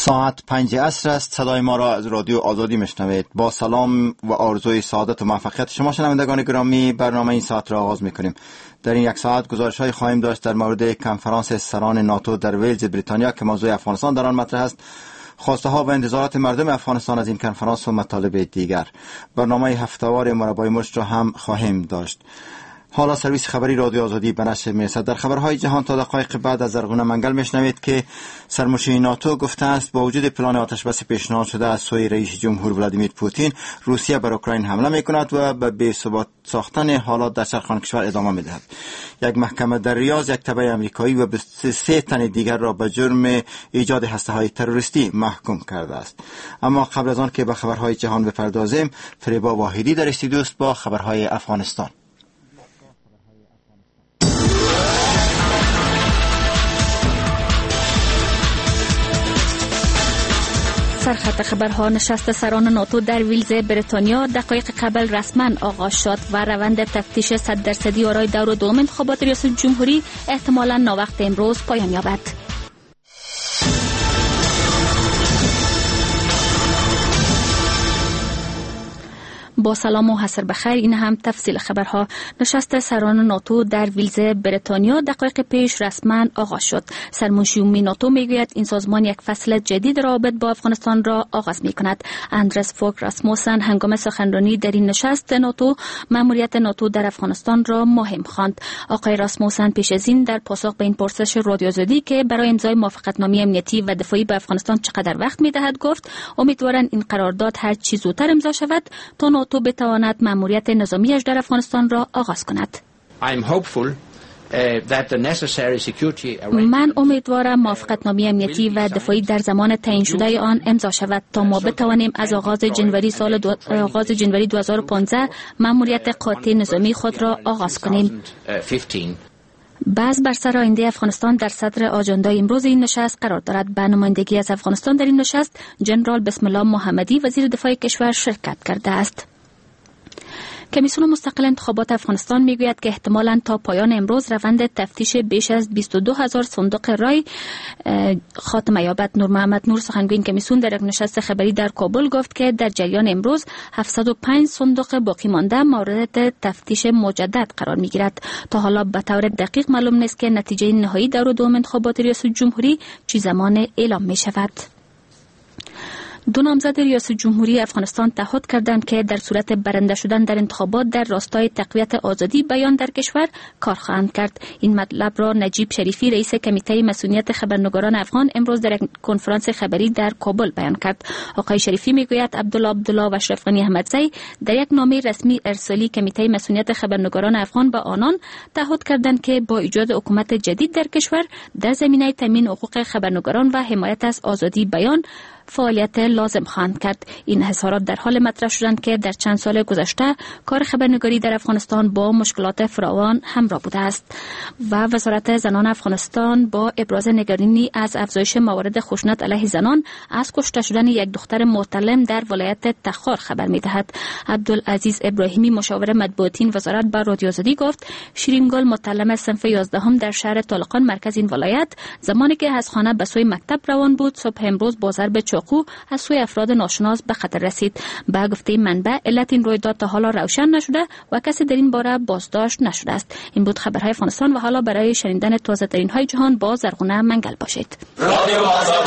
ساعت 5 عصر است. صدای ما را از رادیو آزادی میشنوید. با سلام و آرزوی سعادت و موفقیت شما شنوندگان گرامی، برنامه این ساعت را آغاز میکنیم. در این یک ساعت گزارش‌های خواهیم داشت در مورد کنفرانس سران ناتو در ویلز بریتانیا که موضوع افغانستان در آن مطرح است، خواسته ها و انتظارات مردم افغانستان از این کنفرانس و مطالب دیگر. برنامه هفته‌وار مربع مشت را هم خواهیم داشت. حالا سرویس خبری رادیو آزادی به نشر می‌رسد. در خبرهای جهان تا دقایق بعد از زرغونه منگل میشنوید که سرمشیر ناتو گفته است با وجود پلان آتشبس پیشنهاد شده از سوی رئیس جمهور ولادیمیر پوتین، روسیه بر اوکراین حمله می‌کند و به بی‌ثبات ساختن حالات در شرق کشور ادامه می‌دهد. یک محکمه در ریاض یک تبع آمریکایی و 23 تن دیگر را به جرم ایجاد هسته‌های تروریستی محکوم کرده است. اما قبل از آن که به خبرهای جهان بپردازیم، فریبا واحدی در استودیو است با خبرهای افغانستان. سرخط خبرها. نشست سران ناتو در ویلز بریتانیا دقایق قبل رسما آغاز شد و روند تفتیش 100% آرای دور دوم انتخابات ریاست جمهوری احتمالاً ناوقت امروز پایان یابد. با سلام و حسر بخیر، این هم تفصیل خبرها. نشست سران ناتو در ویلز بریتانیا دقایق پیش رسما آغاز شد. سرمنشی ناتو میگوید این سازمان یک فصل جدید رابط با افغانستان را آغاز میکند. اندرس فوگ راسموسن هنگام سخنرانی در این نشست ناتو مأموریت ناتو در افغانستان را مهم خواند. آقای راسموسن پیش از این در پاسخ به این پرسش رادیو آزادی که برای امضای موافقتنامه امنیتی و دفاعی به افغانستان چقدر وقت میدهد گفت امیدوارند این قرارداد هر چه زودتر امضا شود تا ناتو بتواند مأموریت نظامیش در افغانستان را آغاز کند. من امیدوارم موافقتنامه امنیتی و دفاعی در زمان تعیین شده آن امضا شود تا ما بتوانیم از آغاز جنوری 2015 مأموریت قاطع نظامی خود را آغاز کنیم. بر سر آینده افغانستان در صدر آجندای امروز این نشست قرار دارد. به نمایندگی از افغانستان در این نشست جنرال بسم الله محمدی وزیر دفاع کشور شرکت کرده است. کمیسیون مستقل انتخابات افغانستان میگوید که احتمالاً تا پایان امروز روند تفتیش بیش از 22,000 صندوق رای خاتمه یابد. نور محمد نور سخنگوی کمیسیون در یک نشست خبری در کابل گفت که در جریان امروز 705 صندوق باقی مانده مورد تفتیش مجدد قرار میگیرد. تا حالا به طور دقیق معلوم نیست که نتیجه نهایی دور دوم انتخابات ریاست جمهوری چه زمان اعلام می شود. دو نامزد ریاست جمهوری افغانستان تعهد کردند که در صورت برنده شدن در انتخابات در راستای تقویت آزادی بیان در کشور کار خواهند کرد. این مطلب را نجیب شریفی رئیس کمیته مسئولیت خبرنگاران افغان امروز در یک کنفرانس خبری در کابل بیان کرد. آقای شریفی میگوید عبدالله و اشرف غنی احمدزی در یک نامه رسمی ارسالی کمیته مسئولیت خبرنگاران افغان به آنان تعهد کردند که با ایجاد حکومت جدید در کشور در زمینه تامین حقوق خبرنگاران و حمایت از آزادی بیان فعالیت لازم خواهند کرد. این اظهارات در حال مطرح شدند که در چند سال گذشته کار خبرنگاری در افغانستان با مشکلات فراوان همراه بوده است و وزارت زنان افغانستان با ابراز نگرانی از افزایش موارد خشونت علیه زنان از کشته شدن یک دختر معتلم در ولایت تخار خبر می‌دهد. عبدالعزیز ابراهیمی مشاور مطبوعاتی وزارت با رادیو آزادی گفت شیرین گل معتلم صنف 11 در شهر طالقان مرکز این ولایت زمانی که از خانه به سوی مکتب روان بود صبح امروز با ضرب چاقو از سوی افراد ناشناس به خطر رسید. به گفته منبع علت این رویداد تا حالا روشن نشده و کسی در این باره بازداشت نشده است. این بود خبرهای افغانستان و حالا برای شنیدن تازه ترین های جهان با زرغونه منگل باشید. رادیو آزادی.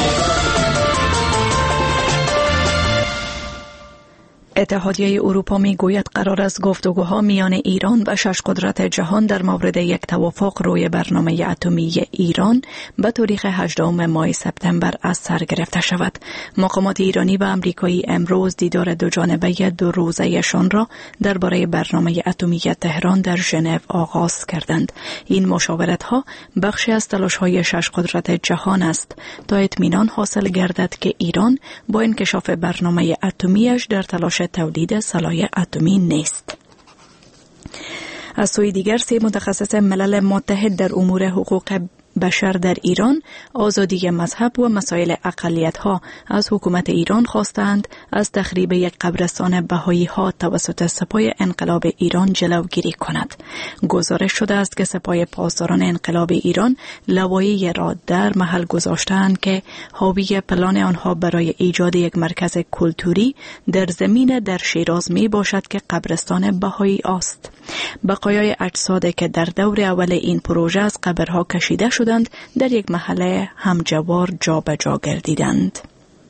اتحادیه اروپا میگوید قرار است گفتگوها میان ایران و 6 قدرت جهان در مورد یک توافق روی برنامه اتمی ایران به تاریخ 18 ماه سپتامبر از سر گرفته شود. مقامات ایرانی و آمریکایی امروز دیدار دو جانبه 2 روزه‌شان را درباره برنامه اتمی تهران در ژنو آغاز کردند. این مشاورت‌ها بخشی از تلاش‌های 6 قدرت جهان است تا اطمینان حاصل گردد که ایران با انکشاف برنامه اتمیش در تلاش تولید سلاح اتمی نیست. از سوی دیگر 3 متخصص ملل متحد در امور حقوق بشر در ایران، آزادی مذهب و مسائل اقلیت‌ها از حکومت ایران خواستند از تخریب یک قبرستان بهائی‌ها توسط سپاه انقلاب ایران جلوگیری کند. گزارش شده است که سپاه پاسداران انقلاب ایران لوایحی را در محل گذاشتند که حاوی پلان آنها برای ایجاد یک مرکز کلتوری در زمین در شیراز می باشد که قبرستان بهایی است. بقایای اجسادی که در دور اول این پروژه از قبرها کشیده شدند در یک محله همجوار جابجا گردیدند.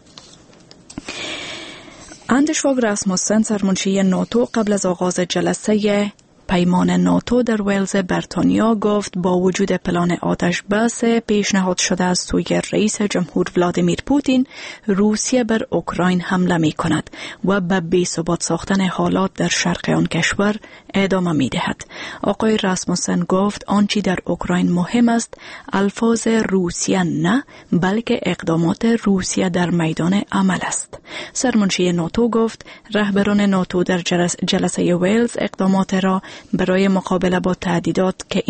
اندیش واگ راسموسن، سرمنشی ناتو، قبل از آغاز جلسه پیمان ناتو در ولز بریتانیا گفت با وجود پلان آتش بس پیشنهاد شده از سوی رئیس جمهور ولادیمیر پوتین، روسیه بر اوکراین حمله می کند و به بی‌ثبات ساختن حالات در شرق آن کشور ادامه می دهد. آقای راسموسن گفت آنچه در اوکراین مهم است الفاظ روسیه نه، بلکه اقدامات روسیه در میدان عمل است. سرمنشی ناتو گفت رهبران ناتو در جلسه ولز اقدامات را برای مقابله با تهدیداتی که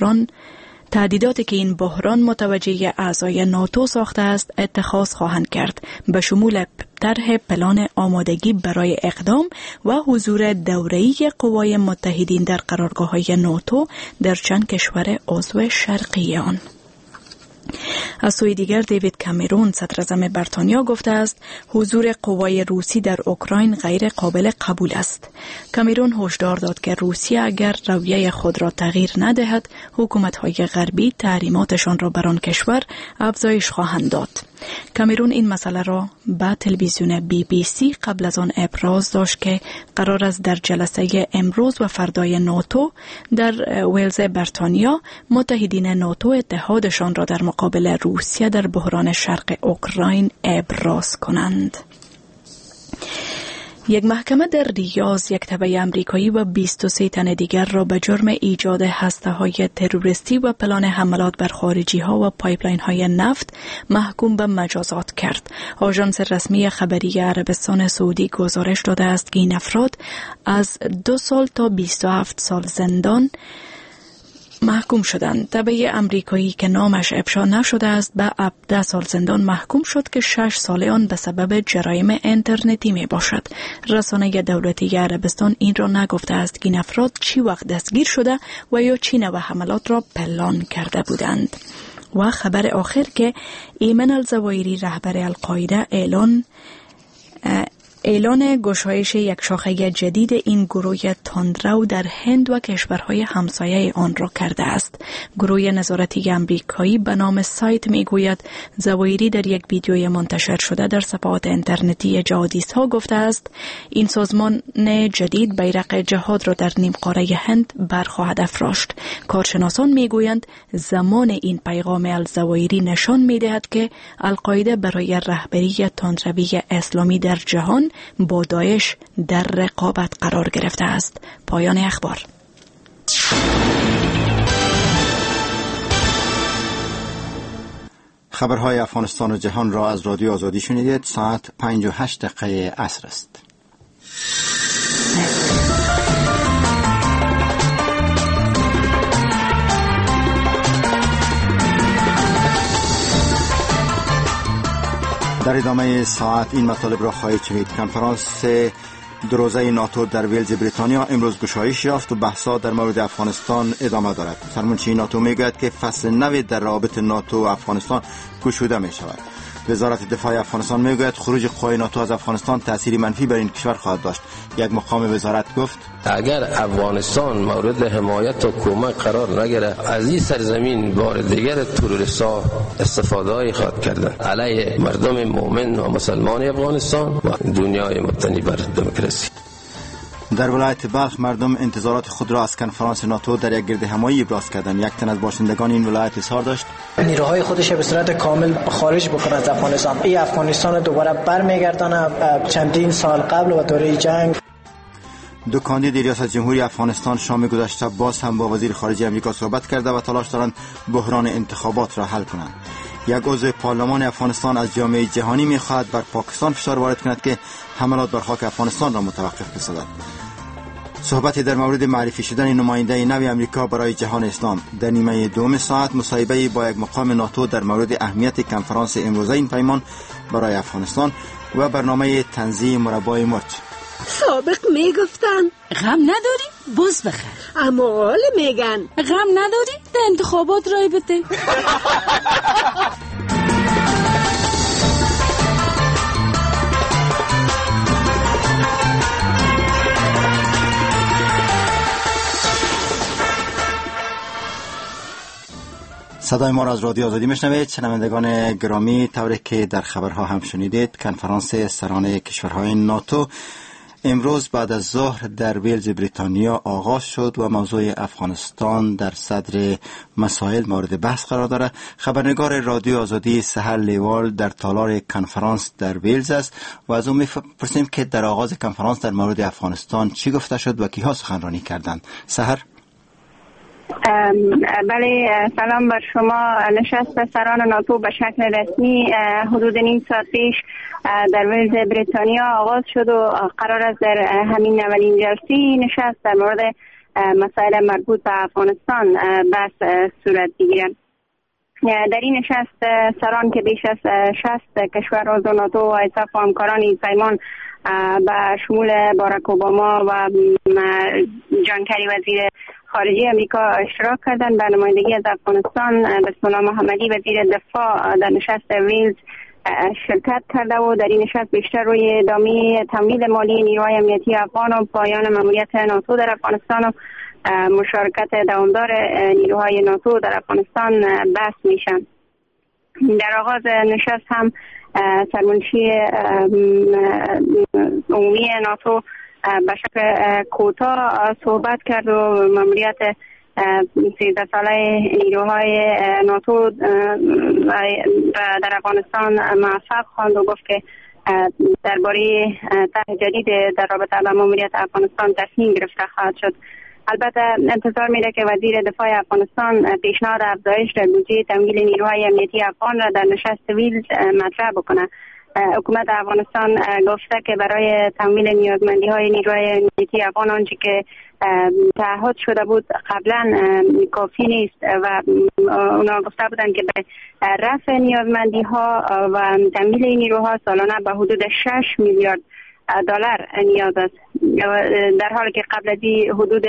این بحران متوجه اعضای ناتو ساخته است اتخاذ خواهند کرد، به شمول طرح پلان آمادگی برای اقدام و حضور دوره‌ای قوای متحدین در قرارگاه‌های ناتو در چند کشور عضو شرقی آن. از سوی دیگر دیوید کامرون، صدراعظم بریتانیا، گفته است حضور قوای روسی در اوکراین غیر قابل قبول است. کامرون هشدار داد که روسیه اگر رویه خود را تغییر ندهد، حکومت‌های غربی تحریماتشان را بر آن کشور افزایش خواهند داد. کامرون این مسئله را به تلویزیون BBC قبل از آن ابراز داشت که قرار است در جلسه امروز و فردای ناتو در ولز بریتانیا متحدین ناتو اتحادشان را در مقابل روسیه در بحران شرق اوکراین ابراز کنند. یک محکمه در ریاض یک تبع امریکایی و 23 تن دیگر را به جرم ایجاد هسته‌های تروریستی و پلان حملات بر خارجی‌ها و پایپلاین‌های نفت محکوم به مجازات کرد. آژانس رسمی خبری عربستان سعودی گزارش داده است که این افراد از 2 سال تا 27 سال زندان محکوم شدند. تبع امریکایی که نامش افشا نشده است به 10 سال زندان محکوم شد که 6 سال آن به سبب جرایم اینترنتی می باشد. رسانه دولتی عربستان این را نگفته است که این افراد چی وقت دستگیر شده و یا چی نوع حملات را پلان کرده بودند. و خبر آخر که ایمن الزوایری، رهبر القاعده، اعلان گشایش یک شاخه جدید این گروه تندرو در هند و کشورهای همسایه آن را کرده است. گروه نظارتی امریکایی به نام سایت میگوید زوایری در یک ویدیوی منتشر شده در صفحات اینترنتی جهادیست ها گفته است این سازمان جدید بیرق جهاد را در نیم قاره هند برخواهد افراشت. کارشناسان میگویند زمان این پیغام الزوایری نشان میدهد که القاعده برای رهبری تندروی اسلامی در جهان با داعش در رقابت قرار گرفته است. پایان اخبار. خبرهای افغانستان و جهان را از رادیو آزادی شنیدید. ساعت 5:08 عصر است. در ادامه ساعت این مطالب را خواهید شنید. کنفرانس 2 روزه ناتو در ولز بریتانیا امروز گشایش یافت و بحث‌ها در مورد افغانستان ادامه دارد. سرمنشی ناتو میگوید که فصل نو در روابط ناتو و افغانستان گشوده می شود. وزارت دفاع افغانستان میگوید خروج قوای ناتو از افغانستان تأثیری منفی بر این کشور خواهد داشت. یک مقام وزارت گفت اگر افغانستان مورد حمایت و کمک قرار نگیرد از این سرزمین بار دیگر تروریست‌ها استفاده خواهد کردند علیه مردم مؤمن و مسلمان افغانستان و دنیای مبتنی بر دموکراسی. در ولایت بلخ مردم انتظارات خود را از کنفرانس ناتو در یک گرد همایی ابراز کردند. یک تن از باشندگان این ولایت اظهار داشت نیروهای خودش به صورت کامل خارج بکنه از افغانستان. این افغانستان دوباره برمیگردانه چندین سال قبل و دوره جنگ. دو کاندید ریاست جمهوری افغانستان شام گذشته باز هم با وزیر خارجه آمریکا صحبت کرده و تلاش دارند بحران انتخابات را حل کنند. یک عضو پارلمان افغانستان از جامعه جهانی می‌خواهد بر پاکستان فشار وارد کند که حملات بر خاک افغانستان را متوقف بسازد. صحبتی در مورد معرفی شدن نماینده نوی امریکا برای جهان اسلام. در نیمه دوم ساعت مصاحبه با یک مقام ناتو در مورد اهمیت کنفرانس امروزه این پیمان برای افغانستان و برنامه تنظیم مربای مرچ. سابق میگفتن غم نداری بز بخر، اما حال میگن غم نداری در انتخابات رای بده. صدای ما را از رادیو آزادی میشنوید. شنوندگان گرامی، طوری که در خبرها هم شنیدید، کنفرانس سران کشورهای ناتو امروز بعد از ظهر در ویلز بریتانیا آغاز شد و موضوع افغانستان در صدر مسائل مورد بحث قرار دارد. خبرنگار رادیو آزادی سحر لیوال در تالار کنفرانس در ویلز است و از او میپرسیم که در آغاز کنفرانس در مورد افغانستان چی گفته شد و کیها سخنرانی کردند. سحر. بله، سلام بر شما. نشست سران ناتو به شکل رسمی حدود نیم ساعت پیش در ویلز بریتانیا آغاز شد و قرار است در همین اولین جلسه نشست در مورد مسائل مربوط به افغانستان بحث صورت بگیرد. در این نشست سران که بیش از 60 کشور عضو ناتو و ایساف و همکاران این پیمان به شمول باراک اوباما و جان کری وزیر خارجه امریکا اشتراک کردند. به نمایندگی از افغانستان بسم الله محمدی وزیر دفاع در نشست ویلز شرکت کرده و در این نشست بیشتر روی ادامه تمویل مالی نیروهای امنیتی افغان و پایان ماموریت ناتو در افغانستان و مشارکت دوامدار نیروهای ناتو در افغانستان بحث میشن. در آغاز نشست هم سرمنشی عمومی ناتو به شکل کوتاه صحبت کرد و ماموریت 13 ساله نیروهای ناتو در افغانستان موفق خواند و گفت که درباره طرح جدید در رابطه با ماموریت افغانستان تصمیم گرفته خواهد شد. البته انتظار میره که وزیر دفاع افغانستان پیشنهاد افزایش در بودجه تمویل نیروهای امنیتی افغان را در نشست ویلز مطرح بکنه. حکومت افغانستان گفته که برای تمویل نیازمندی‌های نیروهای امنیتی افغان آنچه که تعهد شده بود قبلا کافی نیست و اونا گفته بودند که به رفع نیازمندی‌ها و تمویل نیروها سالانه به حدود 6 میلیارد دلار نیاز است، در حالی که قبل از این حدود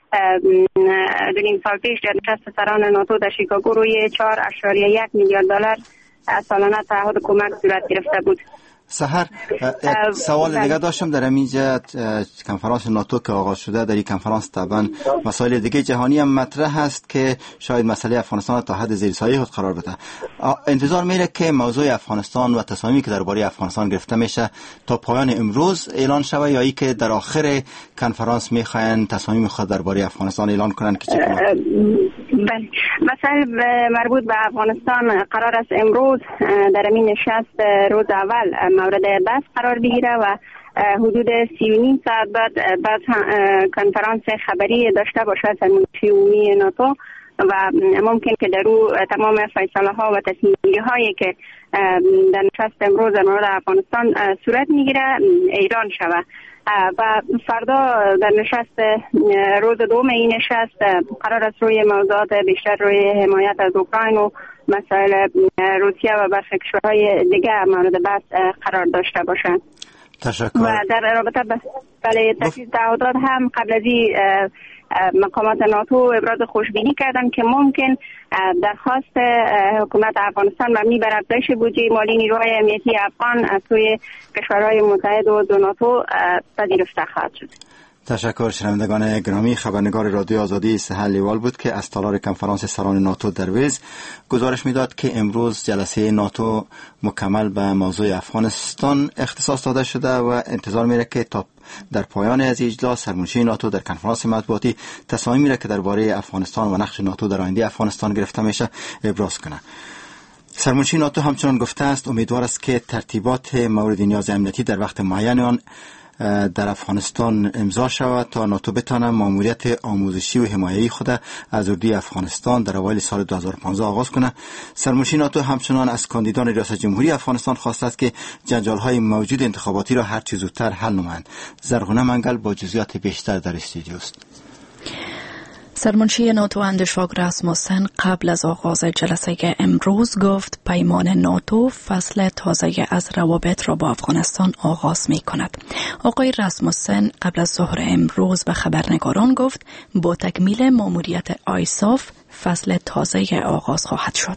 2.5 سال پیش در نشست سران ناتو در شیکاگو روی 4.1 میلیارد دلار سالانه تعهد کمک صورت گرفته بود. سحر، سوال دیگه داشتم. در اینجا کنفرانس ناتو که آغاز شده، در این کنفرانس طبعا مسائل دیگه جهانی هم مطرح هست که شاید مسئله افغانستان تا حد زیر سایه خود قرار بده. انتظار میره که موضوع افغانستان و تصامیمی که درباره افغانستان گرفته میشه تا پایان امروز اعلان شود، یا ای که در آخر کنفرانس میخواین تصامیم خود درباره افغانستان اعلان کنن که چی کنن؟ بله، مسائل مربوط به افغانستان قرار است امروز در این نشست روز اول مورد بحث قرار بگیره و حدود 3.5 ساعت بعد کنفرانس خبری داشته باشد سرمنشی عمومی ناتو و ممکن که در او تمام فیصله ها و تصمیم گیری هایی که در نشست امروز در مورد افغانستان صورت میگیره ایران شود. و فردا در نشست روز دوم این نشست قرار است روی موضوعات بیشتر روی حمایت از اوکراین و مسائل روسیه و برخی کشورهای دیگه مورد بحث قرار داشته باشند. تشکر. و در رابطه بله تجدید تعهدات هم قبل از این مقامات ناتو ابراز خوشبینی کردن که ممکن درخواست حکومت افغانستان مبنی بر افزایش بودجه مالی نیروهای امنیتی افغان از سوی کشورهای متحد و دو ناتو پذیرفته خواهد شد. تشکر. شنوندگان گرامی، خبرنگار رادیو آزادی سحر لیوال بود که از تالار کنفرانس سران ناتو در ویلز گزارش میداد که امروز جلسه ناتو مکمل به موضوع افغانستان اختصاص داده شده و انتظار میره که تا در پایان از اجلاس سرمنشی ناتو در کنفرانس مطبوعاتی تصامیمی را که درباره افغانستان و نقش ناتو در آینده افغانستان گرفته میشه ابراز کنه. سرمنشی ناتو همچنان گفته است امیدوار است که ترتیبات مورد نیاز امنیتی در وقت معین آن در افغانستان امضا شود تا ناتو بتانه ماموریت آموزشی و حمایتی خود از اردوی افغانستان در اوایل سال 2015 آغاز کنه. سرمنشی ناتو همچنان از کاندیدان ریاست جمهوری افغانستان خواسته است که جنجال‌های موجود انتخاباتی را هر چه زودتر حل نمایند. زرغونه منگل با جزئیات بیشتر در استودیو است. سرمنشی ناتو اندیشواگ راسموسن قبل از آغاز جلسه امروز گفت پیمان ناتو فصل تازه از روابط را با افغانستان آغاز می کند. آقای راسموسن قبل از ظهر امروز به خبرنگاران گفت با تکمیل ماموریت آیساف فصل تازه آغاز خواهد شد.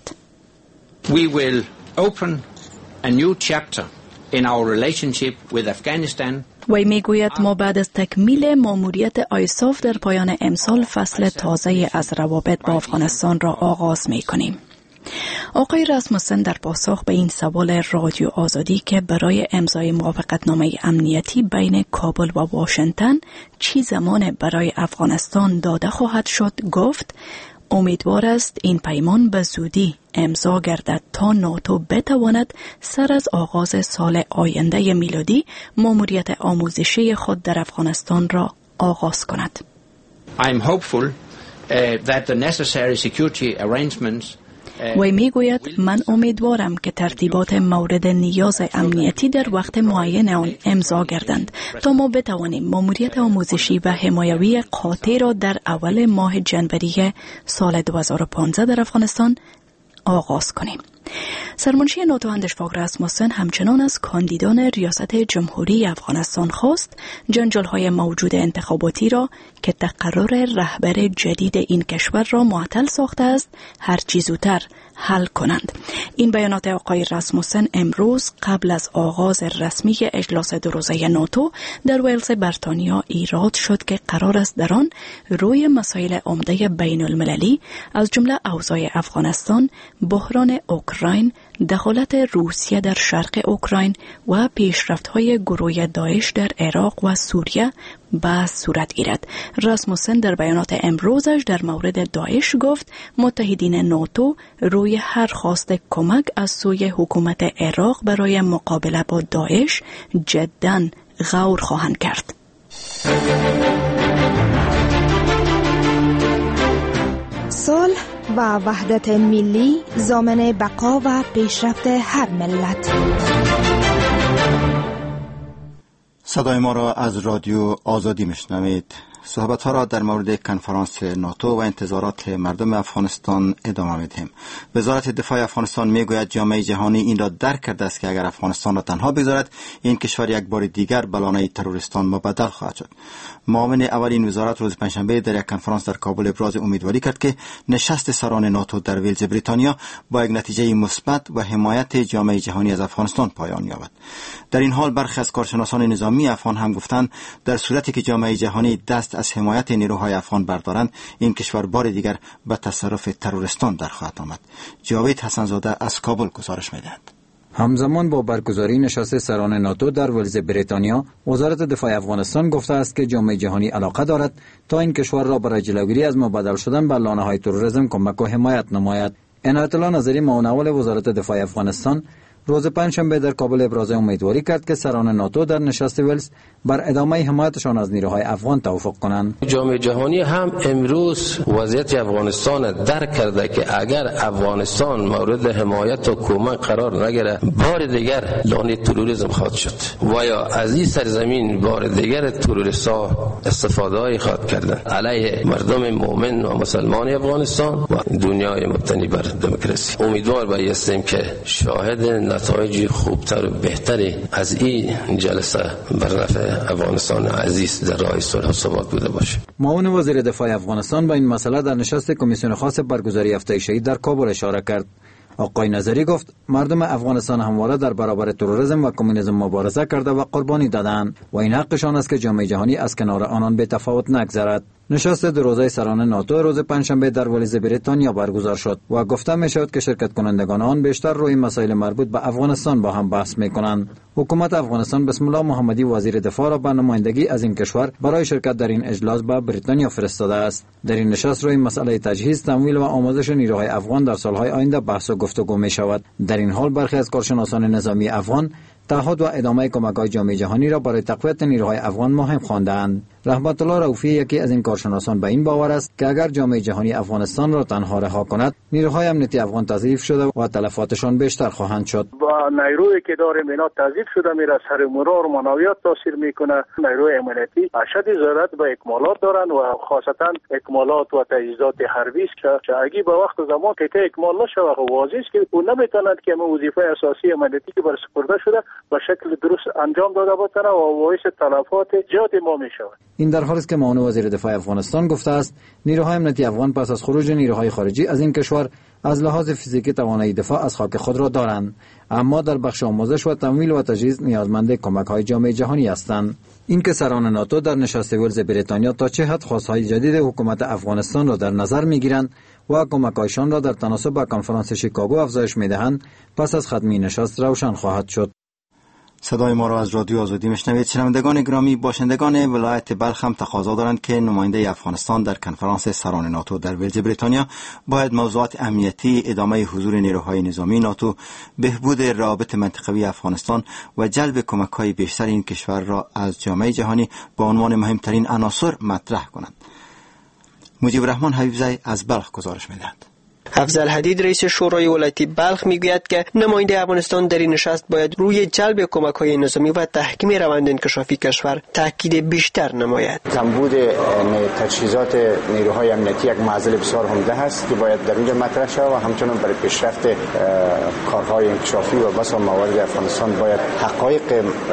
We will open a new chapter in our relationship with Afghanistan. وی میگوید ما بعد از تکمیل ماموریت آیساف در پایان امسال فصل تازه از روابط با افغانستان را آغاز می کنیم. آقای راسموسن در پاسخ به این سوال رادیو آزادی که برای امضای موافقتنامه امنیتی بین کابل و واشنگتن چی زمان برای افغانستان داده خواهد شد گفت امیدوار است این پیمان به زودی امضا گردد تا ناتو بتواند سر از آغاز سال آینده میلادی ماموریت آموزشی خود در افغانستان را آغاز کند. I'm hopeful that the necessary security arrangements وی میگوید من امیدوارم که ترتیبات مورد نیاز امنیتی در وقت معین آن امضا گردند تا ما بتوانیم ماموریت آموزشی و حمایوی قاطع را در اول ماه جنوری سال 2015 در افغانستان آغاز کنیم. سرمنشی ناتو اندیشواگ راسموسن همچنان از کاندیدان ریاست جمهوری افغانستان خواست جنجال‌های موجود انتخاباتی را که تقرر رهبر جدید این کشور را معطل ساخته است هر چه زودتر حل کنند. این بیانات آقای راسموسن امروز قبل از آغاز رسمی اجلاس دو روزه ناتو در ولز بریتانیا ایراد شد که قرار است در آن روی مسائل عمده بین المللی از جمله اوضاع افغانستان، بحران اوکراین، دخالت روسیه در شرق اوکراین و پیشرفت‌های گروه داعش در عراق و سوریه بحث صورت گیرد. راسموسن در بیانات امروزش در مورد داعش گفت متحدین ناتو روی هر خواست کمک از سوی حکومت عراق برای مقابله با داعش جداً غور خواهند کرد. صلح و وحدت ملی ضامن بقا و پیشرفت هر ملت. صدای ما را از رادیو آزادی میشنوید. صحبت ها را در مورد کنفرانس ناتو و انتظارات مردم افغانستان ادامه میدهیم. وزارت دفاع افغانستان میگوید جامعه جهانی این را درک کرده است که اگر افغانستان را تنها بگذارد این کشور یک بار دیگر به لانه تروریستان مبدل خواهد شد. معاون اول این وزارت روز پنجشنبه در یک کنفرانس در کابل ابراز امیدواری کرد که نشست سران ناتو در ولز بریتانیا با یک نتیجه مثبت و حمایت جامعه جهانی از افغانستان پایان یابد. در این حال برخی از کارشناسان نظامی افغان هم گفتند در صورتی که جامعه جهانی دست از حمایت نیروهای افغان بردارند این کشور بار دیگر به تصرف تروریستان در خواهد آمد. جاوید حسنزاده از کابل گزارش می‌دهد. همزمان با برگزاری نشست سران ناتو در ولز بریتانیا، وزارت دفاع افغانستان گفته است که جامعه جهانی علاقه دارد تا این کشور را برای جلوگیری از مبدل شدن به لانه‌های تروریسم کمک و حمایت نماید. عنایت الله نظری معاون اول وزارت دفاع افغانستان روز پنجشنبه در کابل ابراز امیدواری کرد که سران ناتو در نشست ولز بر ادامه حمایتشان از نیروهای افغان توافق کنند. جامعه جهانی هم امروز وضعیت افغانستان درک کرده که اگر افغانستان مورد حمایت و کمک قرار نگیره بار دیگر لانه تروریسم خواهد شد و یا از این سرزمین بار دیگر تروریست‌ها استفاده خواهد کردن علیه مردم مؤمن و مسلمان افغانستان و دنیای مبتنی بر دموکراسی. امیدوار هستیم که شاهد نتایج خوبتر و بهتری از این جلسه بر نفع افغانستان عزیز در راه صلح و ثبات بوده باشه. معاون وزیر دفاع افغانستان به این مسئله در نشست کمیسیون خاص برگزاری هفته شهید در کابل اشاره کرد. آقای نظری گفت مردم افغانستان همواره در برابر تروریسم و کمونیسم مبارزه کرده و قربانی دادند و این حقشان است که جامعه جهانی از کنار آنان به تفاوت نگذرد. نشست دو روزه سران ناتو روز پنجشنبه در ولز بریتانیا برگزار شد و گفته می شود که شرکت کنندگان آن بیشتر روی مسائل مربوط به افغانستان با هم بحث می کنند. حکومت افغانستان بسم الله محمدی وزیر دفاع را به نمایندگی از این کشور برای شرکت در این اجلاس به بریتانیا فرستاده است. در این نشست روی مسئله تجهیز، تمویل و آموزش نیروهای افغان در سالهای آینده بحث و گفتگو می شود. در این حال برخی از کارشناسان نظامی افغان تعهد و ادامه کمک‌های جامعه جهانی را برای تقویت نیروهای افغان مهم خواندند. رحمت الله رؤوفی یکی از این کارشناسان به این باور است که اگر جامعه جهانی افغانستان را تنها رها کند، نیروهای امنیتی افغان تضعیف شده و تلفاتشان بیشتر خواهند شد. با نیرویی که داریم اینا تضعیف شده میره، سر مرور مناویات تاثیر میکنه. نیروی امنیتی اشد ضرورت به اکمالات دارند و خاصتا اکمالات و تجهیزات حربی است که اگه به وقت زمان که اکمال نشه واضح است که اون نمیتواند که وظیفه اساسی امنیتی که بر سپرده شده به شکل درست انجام داده بتونه و باعث تلفات زیادی ما میشود. این در حالی است که معاون وزیر دفاع افغانستان گفته است نیروهای امنیتی افغان پس از خروج نیروهای خارجی از این کشور از لحاظ فیزیکی توانایی دفاع از خاک خود را دارند، اما در بخش آموزش و تمویل و تجهیز نیازمند کمک‌های جامعه جهانی هستند. این که سران ناتو در نشست ولز بریتانیا تا چه حد خواست‌های جدید حکومت افغانستان را در نظر می‌گیرند و کمک‌هایشان را در تناسب با کنفرانس شیکاگو افزایش می‌دهند، پس از ختم نشست روشن خواهد شد. صدای ما را از رادیو آزادی میشنوید. شنوندگان گرامی، باشندگان ولایت بلخ هم تقاضا دارند که نماینده افغانستان در کنفرانس سران ناتو در ولز بریتانیا باید موضوعات امنیتی، ادامه حضور نیروهای نظامی ناتو، بهبود روابط منطقوی افغانستان و جلب کمک‌های بیشتر این کشور را از جامعه جهانی به عنوان مهمترین عناصر مطرح کنند. مجیب الرحمن حبیبزی از بلخ گزارش می‌دهد. افضل حدید رئیس شورای ولایتی بلخ میگوید که نماینده افغانستان در این نشست باید روی جلب کمک‌های نظامی و تحکیم روند انکشافی کشور تاکید بیشتر نماید. کمبود تجهیزات نیروهای امنیتی یک معضل بسیار عمده است که باید در اینجا مطرح شود و همچنین برای پیشرفت کارهای انکشافی و بسا موارد افغانستان باید حقایق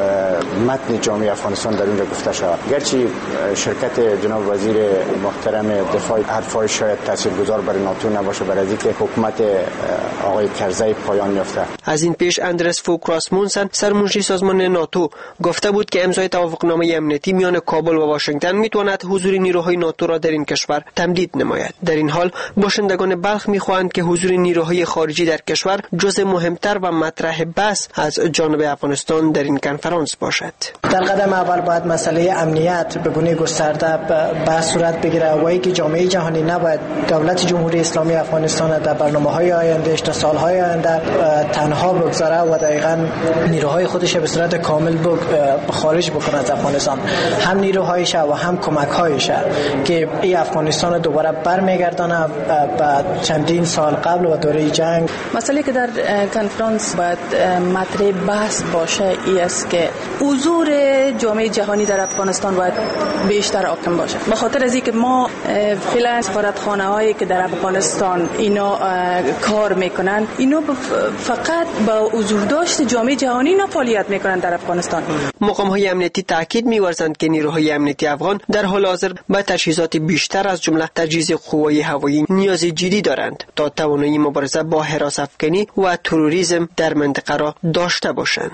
متن جامعه افغانستان در اینجا گفته شود. گرچه شرکت جناب وزیر محترم دفاع حرفای شاید تاثیرگذار برای ناتو نباشه، برای که حکومت آقای کرزی پایان یافته. از این پیش اندرس فوک راسمونسن سرمنشی سازمان ناتو گفته بود که امضای توافقنامه امنیتی میان کابل و واشنگتن میتواند حضور نیروهای ناتو را در این کشور تمدید نماید. در این حال باشندگان بلخ میخواهند که حضور نیروهای خارجی در کشور جزء مهمتر و مطرح بحث از جانب افغانستان در این کنفرانس باشد. در قدم اول باید مسئله امنیت به گونه گسترده بحث صورت بگیره و اینکه جامعه جهانی نباید دولت جمهوری اسلامی افغانستان در برنامه‌های آینده تا سال‌های آینده تنها بگذاره و دقیقاً نیروهای خودش به صورت کامل خارج بکنه از افغانستان، هم نیروهایش و هم کمک‌هایش که این افغانستان دوباره برمیگردانه به چندین سال قبل و دوره جنگ. مسئله که در کنفرانس باید مطرح بحث باشه این است که حضور جامعه جهانی در افغانستان باید بیشتر حاکم باشه، به خاطر از اینکه ما فعلا سفارتخانه‌هایی که در افغانستان اینا کار میکنن، اینا فقط با حضور داشت جامعه جهانی اینا فعالیت میکنن در افغانستان. مقام‌های امنیتی تاکید می‌ورزند که نیروهای امنیتی افغان در حال حاضر به تجهیزات بیشتر از جمله تجهیز قوای هوایی نیاز جدی دارند تا توانایی مبارزه با هراس افکنی و تروریسم در منطقه را داشته باشند.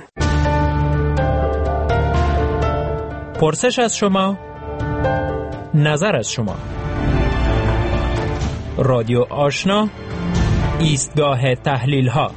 پرسش از شما، نظر از شما. رادیو آشنا، ایستگاه تحلیل ها.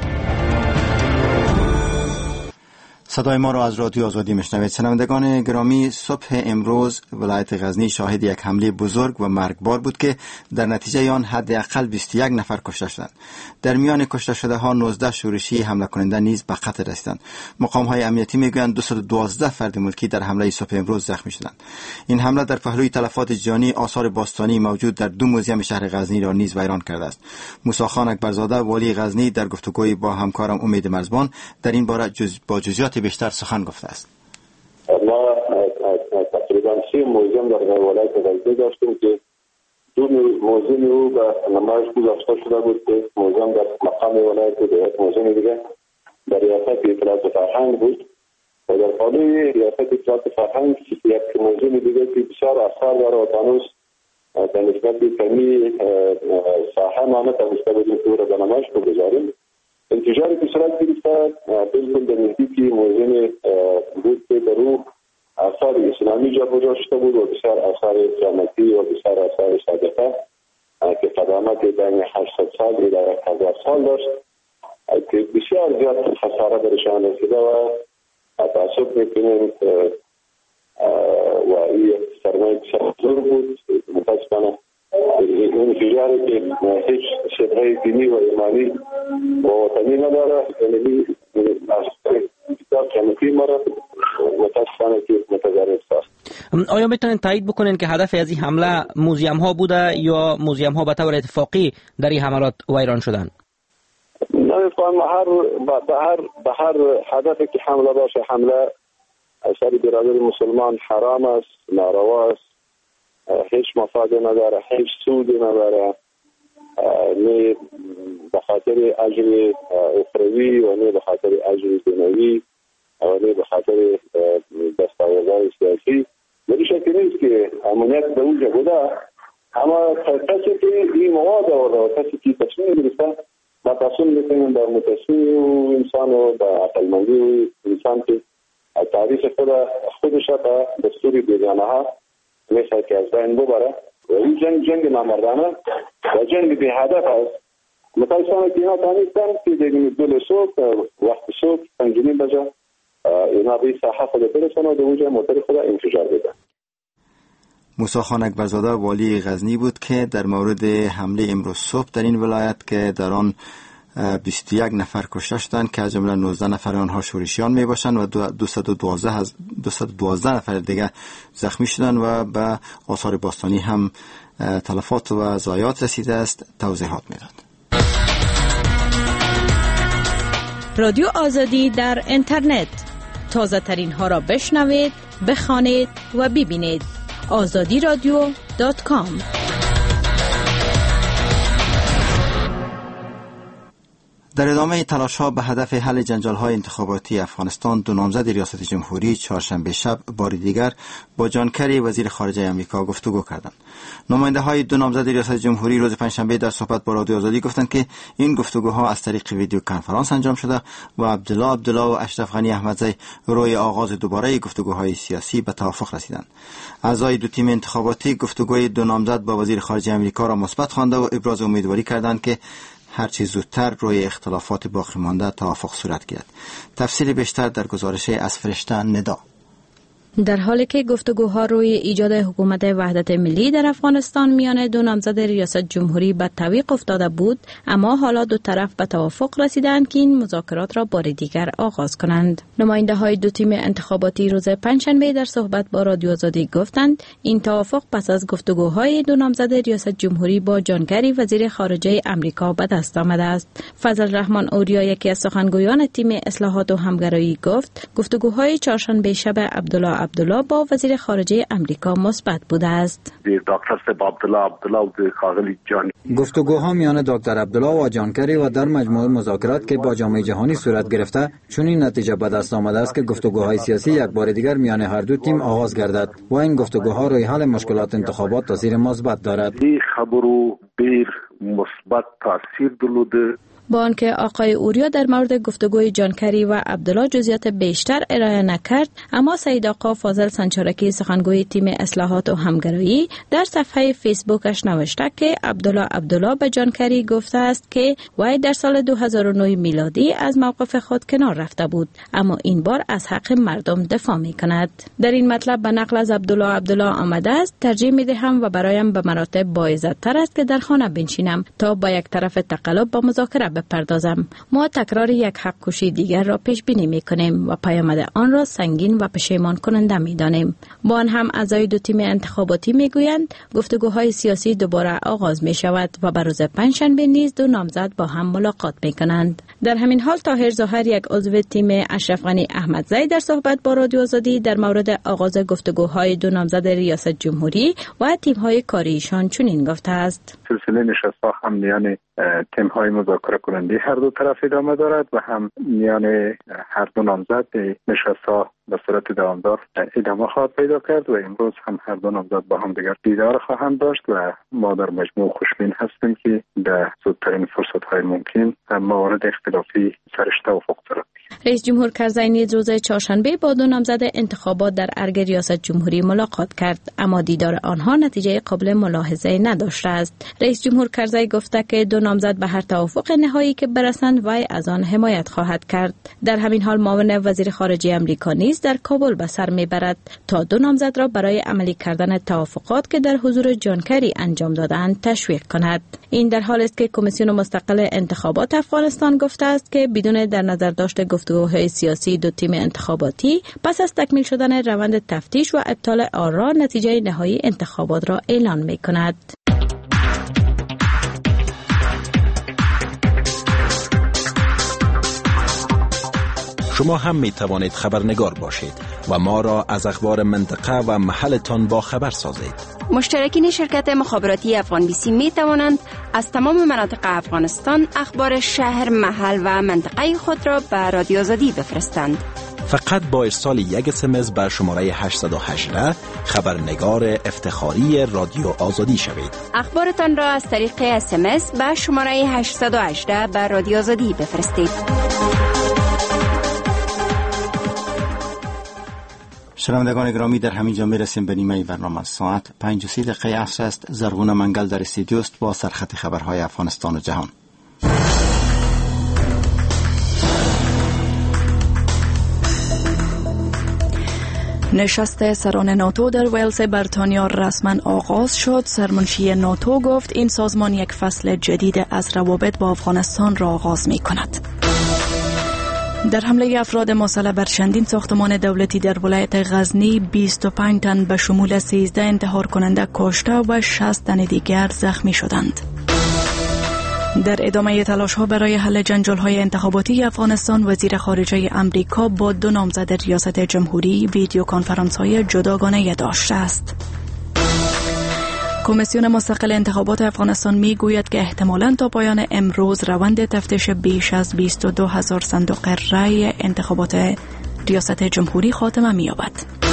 صدای ما را از رادیو آزادی میشنوید. شنوندگان گرامی، صبح امروز ولایت غزنی شاهد یک حمله بزرگ و مرگبار بود که در نتیجه آن حداقل 21 نفر کشته شدند. در میان کشته شده ها 19 شورشی حمله کننده نیز به قتل رسیدند. مقام های امنیتی میگویند 212 فرد ملکی در حمله صبح امروز زخمی شدند. این حمله در پهلوی تلفات جانی آثار باستانی موجود در 2 موزیم شهر غزنی را نیز ویران کرده است. موسی خان اکبرزاده والی غزنی در گفتگوی با همکارم امید مرزبان در این باره با جزئیات بیشتر سخن گفته است. ما تقریبا 3 موزیم در ولایت غزنی داشتیم که 2 موزیم رو به نمایش گذاشته شده بود که موزیم در مقام ولایت و یک موزیم دیگه در ریاست اطلاعات فرهنگ بود و در پالوی ریاست اطلاعات فرهنگ یک موزیم دیگه که بسیار اثار داره و تانوس به نسبت کمی ساحه ما نتوانسته بودیم که او را به نمایش بگذاریم. انتشاری که صورت گرفته بالکل در نزدیکی موزیم بود که در او آثار اسلامی جا گذاشته بود و بسیار آثار سنتی و بسیار آثار صادقه که قدامت بین 800 سال الى 1000 سال داشت که بسیار زیاد خساره برشان رسیده و تعصب میکنیم و این سرمایه بسیار بزرگ بود. متاسفانه این انفجاری که هیچ شبهه دینی و ایمانی و وطنی نداره، یعنی سیاسی ما را متاسفانه که متضرر ساخت. آیا میتونین تایید بکنین که هدف از این حمله موزیم ها بوده یا موزیم ها به طور اتفاقی در این حملات ویران شدن؟ نمی‌فهم به هر هدفی که حمله باشه، حمله اثر برادر مسلمان حرام است، ناروا است، هیچ مفاده نداره، هیچ سودی نداره، نه به خاطر اجر اخروی و نه به خاطر اجر دنیوی و نه به خاطر دستاویزهای سیاسی. به شکلی نیست که امنیت در اونجا بوده، اما کسی که این مواد آورده و کسی که تصمیم گرفته با تصمیم میکنیم با متصمیم و انسان و با عقلمندی و انسان که تعریف خودش به دستور بیگانه ها میخواد که از بین ببره و این جنگ نامردانه و جنگ بی هدف است. متاسفانه که اینا تانیستن که دیگه دل صبح وقت صبح پنجمی بجا اینا به ساحه خود برسن و در اونجا موتر خود انفجار بده. موسی خان اکبرزاده والی غزنی بود که در مورد حمله امروز صبح در این ولایت که در آن 21 نفر کشته شدند که از جمله 19 نفر آنها شورشیان می باشند و 212 نفر دیگه زخمی شدند و به آثار باستانی هم تلفات و ضایعات رسیده است. توضیحات میداد. رادیو آزادی در اینترنت، تازه ترین ها را بشنوید، بخوانید و ببینید. azadiradio.com. در ادامه تلاش‌ها به هدف حل جنجال‌های انتخاباتی افغانستان، دو نامزد ریاست جمهوری چهارشنبه شب بار دیگر با جان کری وزیر خارجه آمریکا گفتگو کردند. نماینده‌های دو نامزد ریاست جمهوری روز پنجشنبه در صحبت با رادیو آزادی گفتند که این گفتگوها از طریق ویدیو کنفرانس انجام شده و عبدالله و اشرف غنی احمدزی روی آغاز دوباره گفتگوهای سیاسی به توافق رسیدند. اعضای دو تیم انتخاباتی گفتگوی دو نامزد با وزیر خارجه آمریکا را مثبت خوانده و ابراز امیدواری کردند که هرچی زودتر روی اختلافات باقی مانده توافق صورت گیرد. تفصیل بیشتر در گزارش از فرشته ندا. در حالی که گفتگوها روی ایجاد حکومت وحدت ملی در افغانستان میان دو نامزد ریاست جمهوری به تعویق افتاده بود، اما حالا دو طرف به توافق رسیدند که این مذاکرات را بار دیگر آغاز کنند. نماینده های دو تیم انتخاباتی روز پنجشنبه در صحبت با رادیو آزادی گفتند این توافق پس از گفتگوهای دو نامزد ریاست جمهوری با جان کری وزیر خارجه آمریکا به دست آمده است. فضل رحمان اوریا، یکی از سخنگویان تیم اصلاحات و همگرایی، گفت گفتگوهای چهارشنبه شب عبدالله با وزیر خارجه آمریکا مثبت بوده است. گفتگوها میان دکتر عبدالله و جان کری و در مجموعه مذاکرات که با جامعه جهانی صورت گرفته چون این نتیجه به دست آمده است که گفتگوهای سیاسی یک بار دیگر میان هر دو تیم آغاز گردد و این گفتگوها روی حل مشکلات انتخابات تاثیر مثبت دارد. این خبرو بیر مثبت تاثیر درلوده. با آنکه آقای اوریا در مورد گفتگوی جان کری و عبدالله جزئیات بیشتر ارائه نکرد، اما سید آقا فاضل سنچارکی، سخنگوی تیم اصلاحات و همگرایی، در صفحه فیسبوکش نوشته که عبدالله به جان کری گفته است که وی در سال 2009 میلادی از موقف خود کنار رفته بود، اما این بار از حق مردم دفاع می کند. در این مطلب به نقل از عبدالله آمده است: ترجیح می دهم و برایم به مراتب باعزت تر است که در خانه بنشینم تا با یک طرف تقلب با مذاکره بپردازم. ما تکرار یک حق کشی دیگر را پیش بینی می کنیم و پیامد آن را سنگین و پشیمان کننده می دانیم. با آن هم اعضای دو تیم انتخاباتی می گویند گفتگوهای سیاسی دوباره آغاز می شود و بر روز پنجشنبه نیز دو نامزد با هم ملاقات می کنند. در همین حال طاهر ظاهر، یک عضو تیم اشرف غنی احمدزی، در صحبت با رادیو آزادی در مورد آغاز گفتگوهای دو نامزد ریاست جمهوری و تیم‌های کاریشان چنین گفته است: سلسله نشست‌ها هم میان تیم‌های مذاکره کننده هر دو طرف ادامه دارد و هم میان هر دو نامزد نشست‌ها به صورت دوامدار ادامه خواهد پیدا کرد و امروز هم هر دو نامزد با هم دیگر دیدار خواهند داشت و ما در مجموع خوشبین هستیم که در زودترین فرصت‌های ممکن موارد اختلافی سرش توافق صورت بگیرد. رئیس جمهور کرزی نیز روز چهارشنبه با دو نامزد انتخابات در ارگ ریاست جمهوری ملاقات کرد، اما دیدار آنها نتیجه قابل ملاحظه نداشته است. رئیس جمهور کرزی گفته که دو نامزد به هر توافق نهایی که برسند وی از آن حمایت خواهد کرد. در همین حال معاون وزیر خارجه آمریکا نیز در کابل به سر میبرد تا دو نامزد را برای عملی کردن توافقات که در حضور جان کری انجام دادند تشویق کند. این در حال است که کمیسیون مستقل انتخابات افغانستان گفته است که بدون در نظر داشت گفتگو گفتگوهای سیاسی دو تیم انتخاباتی پس از تکمیل شدن روند تفتیش و ابطال آرا نتیجه نهایی انتخابات را اعلان می‌کند. شما هم می توانید خبرنگار باشید و ما را از اخبار منطقه و محلتان با خبر سازید. مشترکین شرکت مخابراتی افغان بیسی می توانند از تمام مناطق افغانستان اخبار شهر، محل و منطقه خود را به رادیو آزادی بفرستند. فقط با ارسال یک SMS به شماره 818 خبرنگار افتخاری رادیو آزادی شوید. اخبارتان را از طریق SMS به شماره 818 به رادیو آزادی بفرستید. شنوندگان گرامی، در همین جا میرسیم به نیمه برنامه. ساعت 5:30 عصر است. زرغون منگل در استودیو است با سرخط خبرهای افغانستان و جهان. نشست سران ناتو در ویلز بریتانیا رسما آغاز شد. سرمنشی ناتو گفت این سازمان یک فصل جدید از روابط با افغانستان را آغاز می کند. در حمله افراد مسلح بر چندین ساختمان دولتی در ولایت غزنی 25 تن به شمول 13 انتحار کننده کشته و 60 تن دیگر زخمی شدند. در ادامه تلاش‌ها برای حل جنجال‌های انتخاباتی افغانستان، وزیر خارجه امریکا با دو نامزد ریاست جمهوری ویدیو کنفرانس‌های جداگانه داشته است. کمیسیون مستقل انتخابات افغانستان میگوید که احتمالاً تا پایان امروز روند تفتیش بیش از 22,000 صندوق رای انتخابات ریاست جمهوری خاتمه می‌یابد.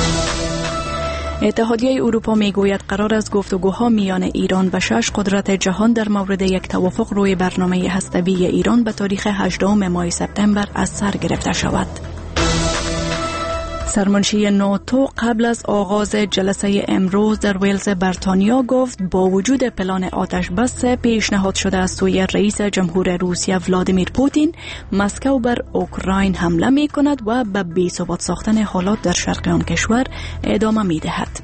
اتحادیه اروپا میگوید قرار است گفتگوها میان ایران و 6 قدرت جهان در مورد یک توافق روی برنامه هسته‌ای ایران به تاریخ 18 ماه سپتامبر از سر گرفته شود. سرمنشی ناتو قبل از آغاز جلسه امروز در ویلز بریتانیا گفت با وجود پلان آتش بس پیشنهاد شده از سوی رئیس جمهور روسیه ولادیمیر پوتین، مسکو بر اوکراین حمله می کند و به بی‌ثبات ساختن حالات در شرق آن کشور ادامه می دهد.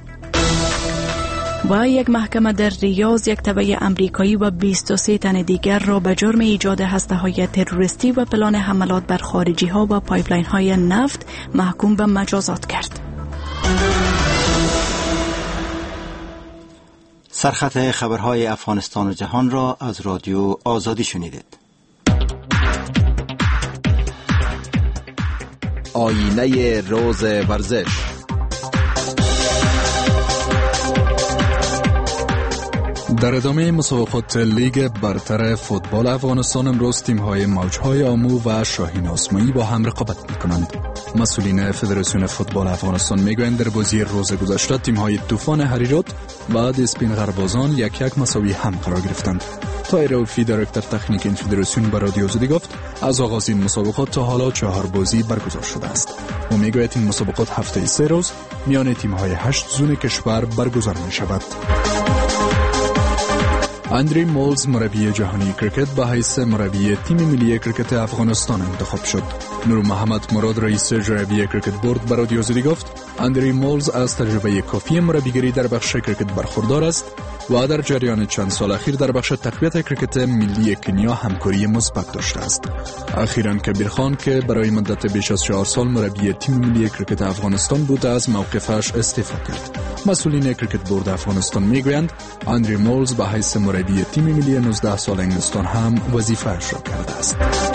و یک محکمه در ریاض یک تبع امریکایی و 23 تن دیگر را به جرم ایجاد هسته‌های تروریستی و پلان حملات بر خارجی‌ها و پایپلاین‌های نفت محکوم به مجازات کرد. سرخط خبرهای افغانستان و جهان را از رادیو آزادی شنیدید. آینه روز ورزش. در ادامه مسابقات لیگ برتر فوتبال افغانستان امروز تیم‌های موج‌های آمو و شاهین آسمایی با هم رقابت می‌کنند. مسئولین فدراسیون فوتبال افغانستان میگویند در بازی روز گذشته تیم‌های طوفان حریرات و دسپین غربازان 1-1 مساوی هم قرار گرفتند. طاهر رؤوفی دایرکتور تکنیک این فدراسیون به رادیو آزادی گفت از آغاز این مسابقات تا حالا 4 بازی برگزار شده است. او میگوید این مسابقات هفته 3 روز میان تیم‌های 8 زون کشور برگزار می‌شود. اندری مولز مربی جهانی کرکت به حیث مربی تیم ملی کرکت افغانستان انتخاب شد. نور محمد مراد رئیس جرابی کرکت بورد به رادیو آزادی گفت اندری مولز از تجربه کافی مربیگری در بخش کرکت برخوردار است و در جریان چند سال اخیر در بخش تقویت کرکت ملی کنیا همکاری مثبت داشته است. اخیراً کبیر خان که برای مدت بیش از 4 سال مربی تیم ملی کرکت افغانستان بود از موقفش استعفا کرد. مسئولین کرکت بورد افغانستان میگویند اندری مولز به حیث مربی تیم ملی 19 سال انگلستان هم وظیفه‌اش را کرده است.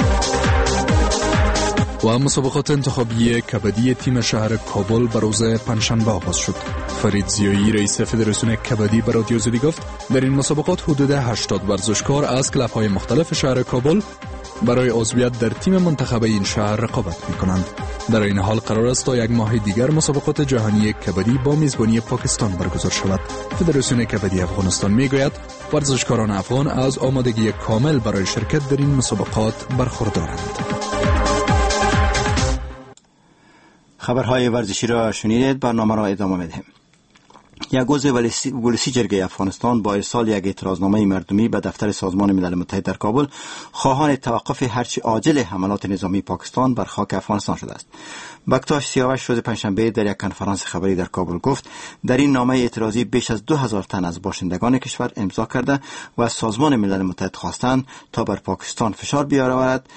و مسابقات انتخابی کبدی تیم شهر کابل به روز پنجشنبه آغاز شد. فرید زیایی رئیس فدراسیون کبدی به رادیو آزادی گفت در این مسابقات حدود 80 ورزشکار از کلب‌های مختلف شهر کابل برای عضویت در تیم منتخب این شهر رقابت می‌کنند. در این حال قرار است تا 1 ماه دیگر مسابقات جهانی کبدی با میزبانی پاکستان برگزار شود. فدراسیون کبدی افغانستان میگوید ورزشکاران افغان از آمادگی کامل برای شرکت در این مسابقات برخوردارند. خبرهای ورزشی را شنیدید. برنامه را ادامه می‌دهیم. یک عضو ولسی جرگه افغانستان با ارسال یک اعتراضنامه مردمی به دفتر سازمان ملل متحد در کابل خواهان توقف هرچی عاجل حملات نظامی پاکستان بر خاک افغانستان شده است. بکتاش سیاوش روز پنجشنبه در یک کنفرانس خبری در کابل گفت در این نامه اعتراضی بیش از 2000 تن از باشندگان کشور امضا کرده و از سازمان ملل متحد خواستند تا بر پاکستان فشار بیاورد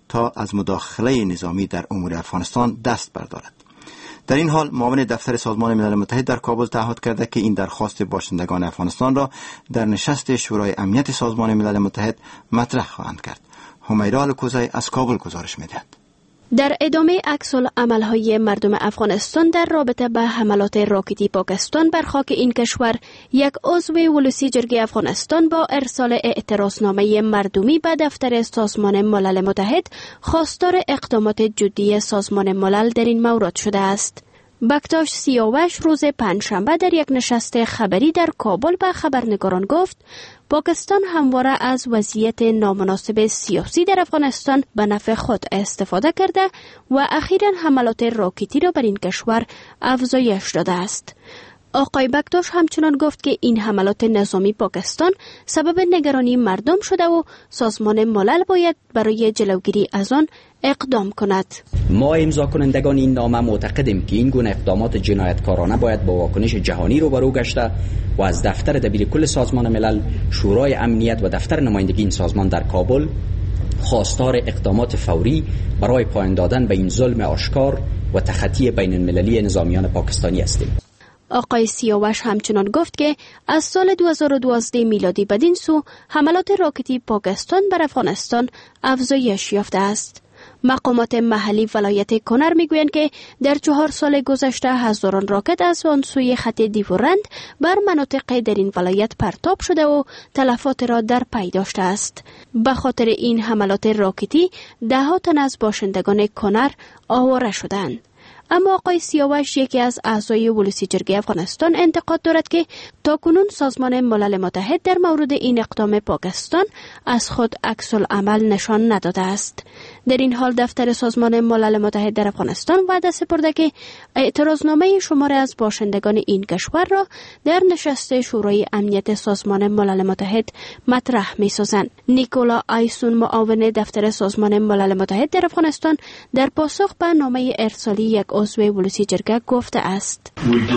تا از مداخله نظامی در امور افغانستان دست بردارد. در این حال معاون دفتر سازمان ملل متحد در کابل تعهد کرده که این درخواست باشندگان افغانستان را در نشست شورای امنیت سازمان ملل متحد مطرح خواهند کرد. همیرا الکوزی از کابل گزارش می‌دهد. در ادامه عکس‌العمل‌های مردم افغانستان در رابطه با حملات راکتی پاکستان بر خاک این کشور، یک عضو ولسی جرگه افغانستان با ارسال اعتراضنامه مردمی به دفتر سازمان ملل متحد خواستار اقدامات جدی سازمان ملل در این مورد شده است. بکتاش سیاوش روز پنجشنبه در یک نشست خبری در کابل به خبرنگاران گفت پاکستان همواره از وضعیت نامناسب سیاسی در افغانستان به نفع خود استفاده کرده و اخیراً حملات راکتی را بر این کشور افزایش داده است. آقای بکتاش همچنان گفت که این حملات نظامی پاکستان سبب نگرانی مردم شده و سازمان ملل باید برای جلوگیری از آن اقدام کند. ما امضا کنندگان این نامه معتقدیم که این گونه اقدامات جنایتکارانه باید با واکنش جهانی روبرو گشته و از دفتر دبیرکل سازمان ملل، شورای امنیت و دفتر نمایندگی این سازمان در کابل خواستار اقدامات فوری برای پایان دادن به این ظلم آشکار و تخطی بین المللی نظامیان پاکستانی هستیم. آقای سیاوش همچنان گفت که از سال 2012 میلادی بدین سو حملات راکتی پاکستان بر افغانستان افزایش یافته است. مقامات محلی ولایت کنر میگویند که در 4 سال گذشته هزاران راکت از آن سوی خط دیورند بر مناطق در این ولایت پرتاب شده و تلفات را در پی داشته است. به خاطر این حملات راکتی 10 تن از باشندگان کنر آواره شدند. اما آقای سیاوش، یکی از اعضای ولسی جرگه افغانستان، انتقاد دارد که تاکنون سازمان ملل متحد در مورد این اقدام پاکستان از خود عکس‌العمل نشان نداده است. در این حال دفتر سازمان ملل متحد در افغانستان وعده سپرده که اعتراضنامه شماری از باشندگان این کشور را در نشست شورای امنیت سازمان ملل متحد مطرح می‌سازند. نیکولا آیسون، معاون دفتر سازمان ملل متحد در افغانستان، در پاسخ به نامه ارسالی یک عضو ولسی جرگه گفته است: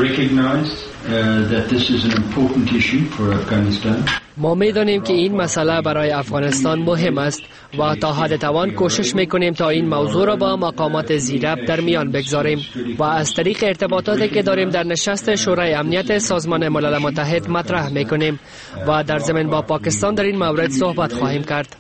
ما می‌دانیم که این مسئله برای افغانستان مهم است و تا حد توان کوشش می‌کنیم تا این موضوع را با مقامات زیرب در میان بگذاریم و از طریق ارتباطاتی که داریم در نشست شورای امنیت سازمان ملل متحد مطرح می‌کنیم و در ضمن با پاکستان در این مورد صحبت خواهیم کرد.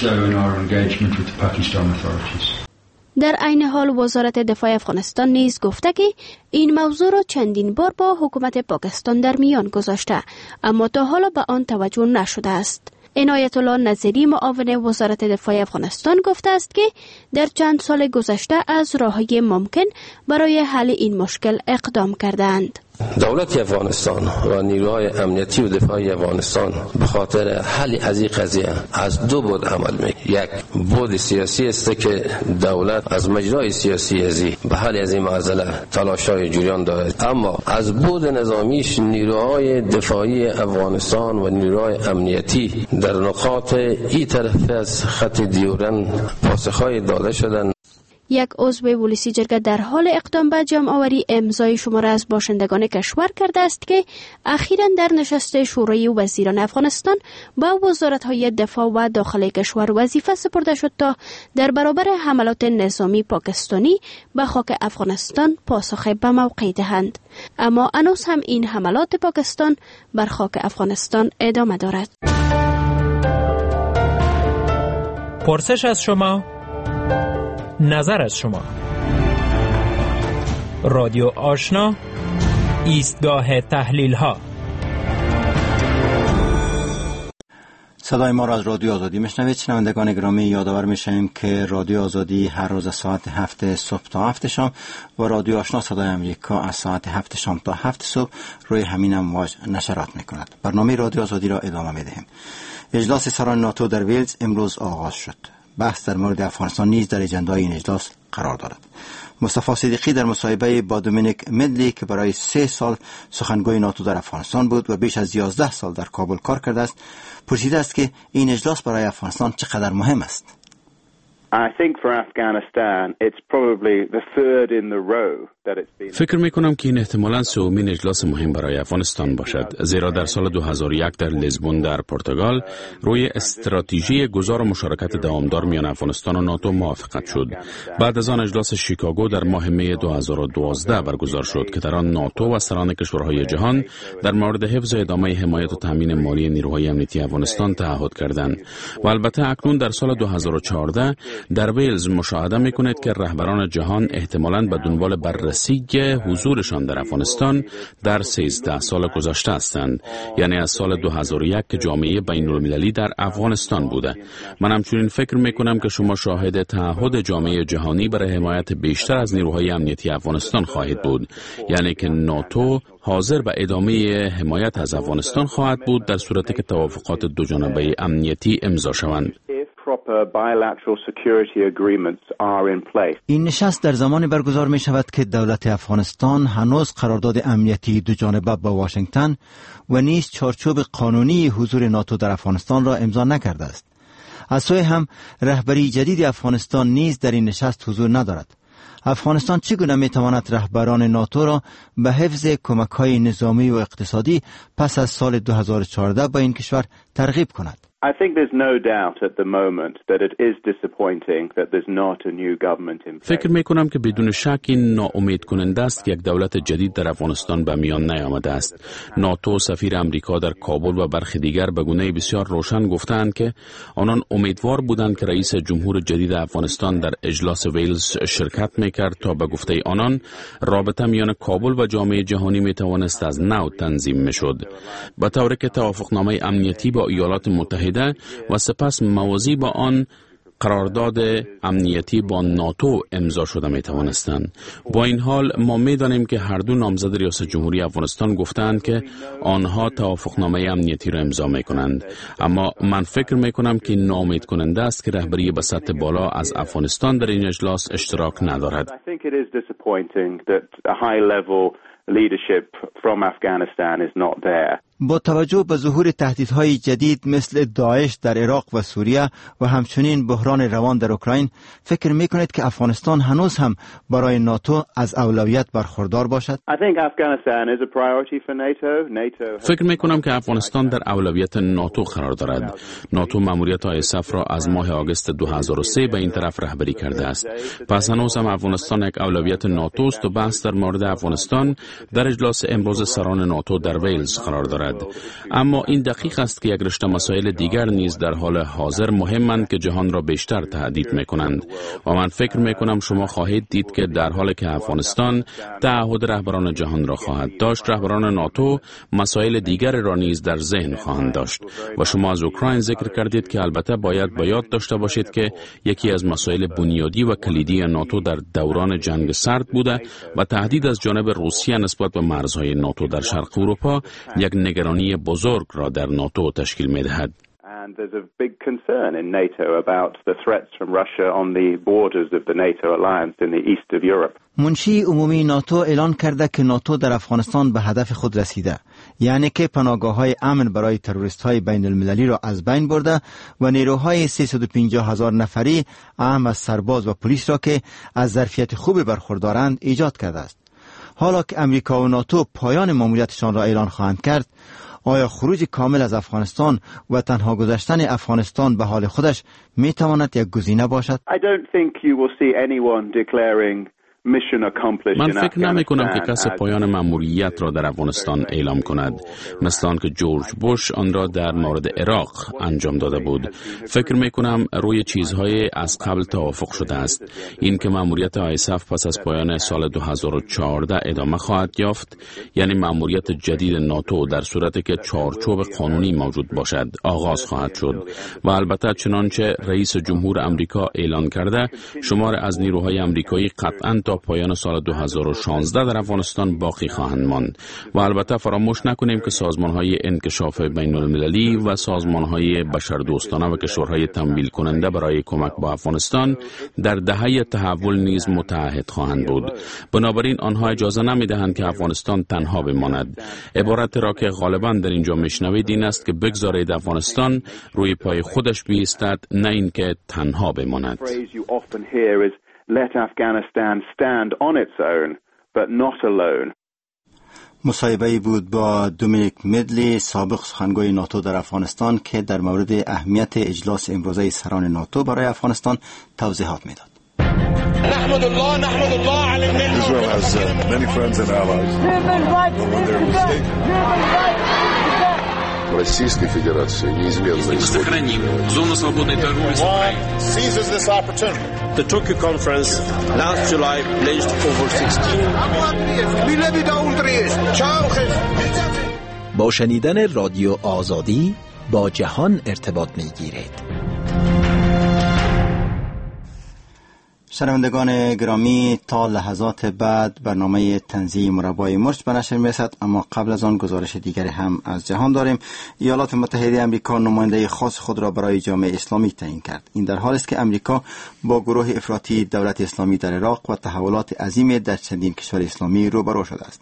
در عین حال وزارت دفاع افغانستان نیز گفته که این موضوع را چندین بار با حکومت پاکستان در میان گذاشته، اما تا حالا به آن توجه نشده است. عنایت الله نظری، معاون وزارت دفاع افغانستان، گفته است که در چند سال گذشته از راه‌های ممکن برای حل این مشکل اقدام کردند. دولت افغانستان و نیروهای امنیتی و دفاعی افغانستان به خاطر حل از این قضیه از 2 بود عمل می‌کنند. یک بود سیاسی است که دولت از مجرای سیاسی ازی به حل از این معضله تلاش‌های جریان دارد، اما از بود نظامیش نیروهای دفاعی افغانستان و نیروهای امنیتی در نقاط این طرف از خط دیورند پاسخ‌های داده شدند. یک عضو ولسی جرگه در حال اقدام به جمع‌آوری امضای شماره از باشندگان کشور کرده است که اخیراً در نشست شورای وزیران افغانستان با وزارت‌های دفاع و داخلی کشور وظیفه سپرده شد تا در برابر حملات نظامی پاکستانی به خاک افغانستان پاسخ به موقع دهند. اما هنوز هم این حملات پاکستان بر خاک افغانستان ادامه دارد. پرسش از شما، نظر از شما. رادیو آشنا، ایستگاه تحلیل ها. صدای ما را از رادیو آزادی میشنوید. شنوندگان گرامی، یادآور میشیم که رادیو آزادی هر روز از ساعت 7 صبح تا 7 شام و رادیو آشنا صدای امریکا از ساعت 7 شام تا 7 صبح روی همین امواج نشرات میکند. برنامه رادیو آزادی را ادامه میدهیم. اجلاس سران ناتو در ویلز امروز آغاز شد. بحث در مورد افغانستان نیز در اجندای این اجلاس قرار دارد. مصطفی صدیقی در مصاحبه با دومینیک مدلی که برای 3 سال سخنگوی ناتو در افغانستان بود و بیش از 11 سال در کابل کار کرده است، پرسیده است که این اجلاس برای افغانستان چقدر مهم است. فکر میکنم که این احتمالاً سومین اجلاس مهم برای افغانستان باشد، زیرا در سال 2001 در لیزبون در پرتغال روی استراتژی گذار مشارکت دوامدار میان افغانستان و ناتو موافقت شد. بعد از آن اجلاس شیکاگو در ماه می 2012 برگزار شد که در آن ناتو و سران کشورهای جهان در مورد حفظ و ادامه حمایت و تامین مالی نیروهای امنیتی افغانستان تعهد کردند. و البته اکنون در سال 2014 در ویلز مشاهده میکنید که رهبران جهان احتمالاً به دنبال بررسی حضورشان در افغانستان در 13 سال گذشته هستند، یعنی از سال 2001 که جامعه بین المللی در افغانستان بوده. من همچنین فکر میکنم که شما شاهد تعهد جامعه جهانی برای حمایت بیشتر از نیروهای امنیتی افغانستان خواهید بود، یعنی که ناتو حاضر به ادامه حمایت از افغانستان خواهد بود در صورتی که توافقات دو جانبه امنیتی امضا شوند. این نشست در زمانی برگزار می شود که دولت افغانستان هنوز قرارداد امنیتی دو جانبه با واشنگتن و نیز چارچوب قانونی حضور ناتو در افغانستان را امضا نکرده است. از سوی هم رهبری جدید افغانستان نیز در این نشست حضور ندارد. افغانستان چگونه می تواند رهبران ناتو را به حفظ کمک‌های نظامی و اقتصادی پس از سال 2014 به این کشور ترغیب کند؟ فکر می کنم که بدون شک این ناامید کننده است که یک دولت جدید در افغانستان به میان نیامده است. ناتو، سفیر امریکا در کابل و برخی دیگر به گونه بسیار روشن گفتند که آنان امیدوار بودند که رئیس جمهور جدید افغانستان در اجلاس ویلز شرکت میکرد تا به گفته آنان رابطه میان کابل و جامعه جهانی می توانست از نو تنظیم میشد، به طوری که توافقنامه امنیتی با ایالات متحده و سپس موازی با آن قرارداد امنیتی با ناتو امضا شده می توانستند. با این حال ما می دانیم که هر دو نامزد ریاست جمهوری افغانستان گفتند که آنها توافقنامه امنیتی را امضا می کنند، اما من فکر می کنم که ناامید کننده است که رهبری به سطح بالا از افغانستان در این اجلاس اشتراک ندارد. با توجه به ظهور تهدیدهای جدید مثل داعش در عراق و سوریه و همچنین بحران روان در اوکراین، فکر می‌کنید که افغانستان هنوز هم برای ناتو از اولویت برخوردار باشد؟ فکر می‌کنم که افغانستان در اولویت ناتو قرار دارد. ناتو مأموریت ISAF را از ماه آگوست 2003 به این طرف رهبری کرده است. پس هنوز هم افغانستان یک اولویت ناتو است و بحث در مورد افغانستان در اجلاس امروز سران ناتو در ویلز قرار دارد. اما این دقیق است که یک رشته مسائل دیگر نیز در حال حاضر مهمند که جهان را بیشتر تهدید می‌کنند و من فکر می‌کنم شما خواهید دید که در حالی که افغانستان تعهد رهبران جهان را خواهد داشت، رهبران ناتو مسائل دیگر را نیز در ذهن خواهند داشت و شما از اوکراین ذکر کردید که البته باید به یاد داشته باشید که یکی از مسائل بنیادی و کلیدی ناتو در دوران جنگ سرد بوده و تهدید از جانب روسیه نسبت به مرزهای ناتو در شرق اروپا یک نگرانی بزرگ را در ناتو تشکیل می‌دهد. And there's a big concern in NATO about the threats from Russia on the borders of the NATO alliance in the east of Europe. منشی عمومی ناتو اعلان کرده که ناتو در افغانستان به هدف خود رسیده، یعنی که پناهگاه‌های امن برای تروریست‌های بین المللی را از بین برده و نیروهای 350,000 نفری اهم از سرباز و پلیس را که از ظرفیت خوبی برخوردارند ایجاد کرده است. حالا که امریکا و ناتو پایان مأموریتشان را اعلان خواهند کرد، آیا خروج کامل از افغانستان و تنها گذاشتن افغانستان به حال خودش می تواند یک گزینه باشد؟ من فکر نمی کنم که کسی پایان مأموریت را در افغانستان اعلام کند، مثل آن که جورج بوش آن را در مورد عراق انجام داده بود. فکر می کنم روی چیزهای از قبل توافق شده است. این که مأموریت ISAF پس از پایان سال 2014 ادامه خواهد یافت، یعنی مأموریت جدید ناتو در صورتی که چارچوب قانونی موجود باشد آغاز خواهد شد و البته چنانچه رئیس جمهور امریکا اعلان کرده، شمار از نیروهای امریکایی قطعاً تا تا پایان سال 2016 در افغانستان باقی خواهند ماند. و البته فراموش نکنیم که سازمان‌های انکشاف بین‌المللی و سازمان‌های بشردوستانه و کشورهای تمویل کننده برای کمک با افغانستان در دهه تحول نیز متعهد خواهند بود. بنابراین آنها اجازه نمی‌دهند که افغانستان تنها بماند. عبارت را که غالباً در اینجا میشنوید این است که بگذارید افغانستان روی پای خودش بایستد، نه اینکه تنها بماند. مصاحبه‌ای بود با دومینیک میدلی، سابق سخنگوی ناتو در افغانستان، که در مورد اهمیت اجلاس امروزه سران ناتو برای افغانستان توضیحات میداد. نحمد الله على النعمة. Israel has many friends and allies. Российской Федерации неизменно сохраним зону свободной торговли с Украиной. Seizes this opportunity. The Tokyo conference last July pledged over 16. با شنیدن رادیو آزادی با جهان ارتباط می‌گیرید. شنوندگان گرامی، تا لحظات بعد برنامه تنزیه مربای مشت به نشر می‌رسد، اما قبل از آن گزارش دیگری هم از جهان داریم. ایالات متحده آمریکا نماینده خاص خود را برای جامعه اسلامی تعیین کرد. این در حالی است که آمریکا با گروه افراطی دولت اسلامی در عراق و تحولات عظیم در چندین کشور اسلامی روبرو شده است.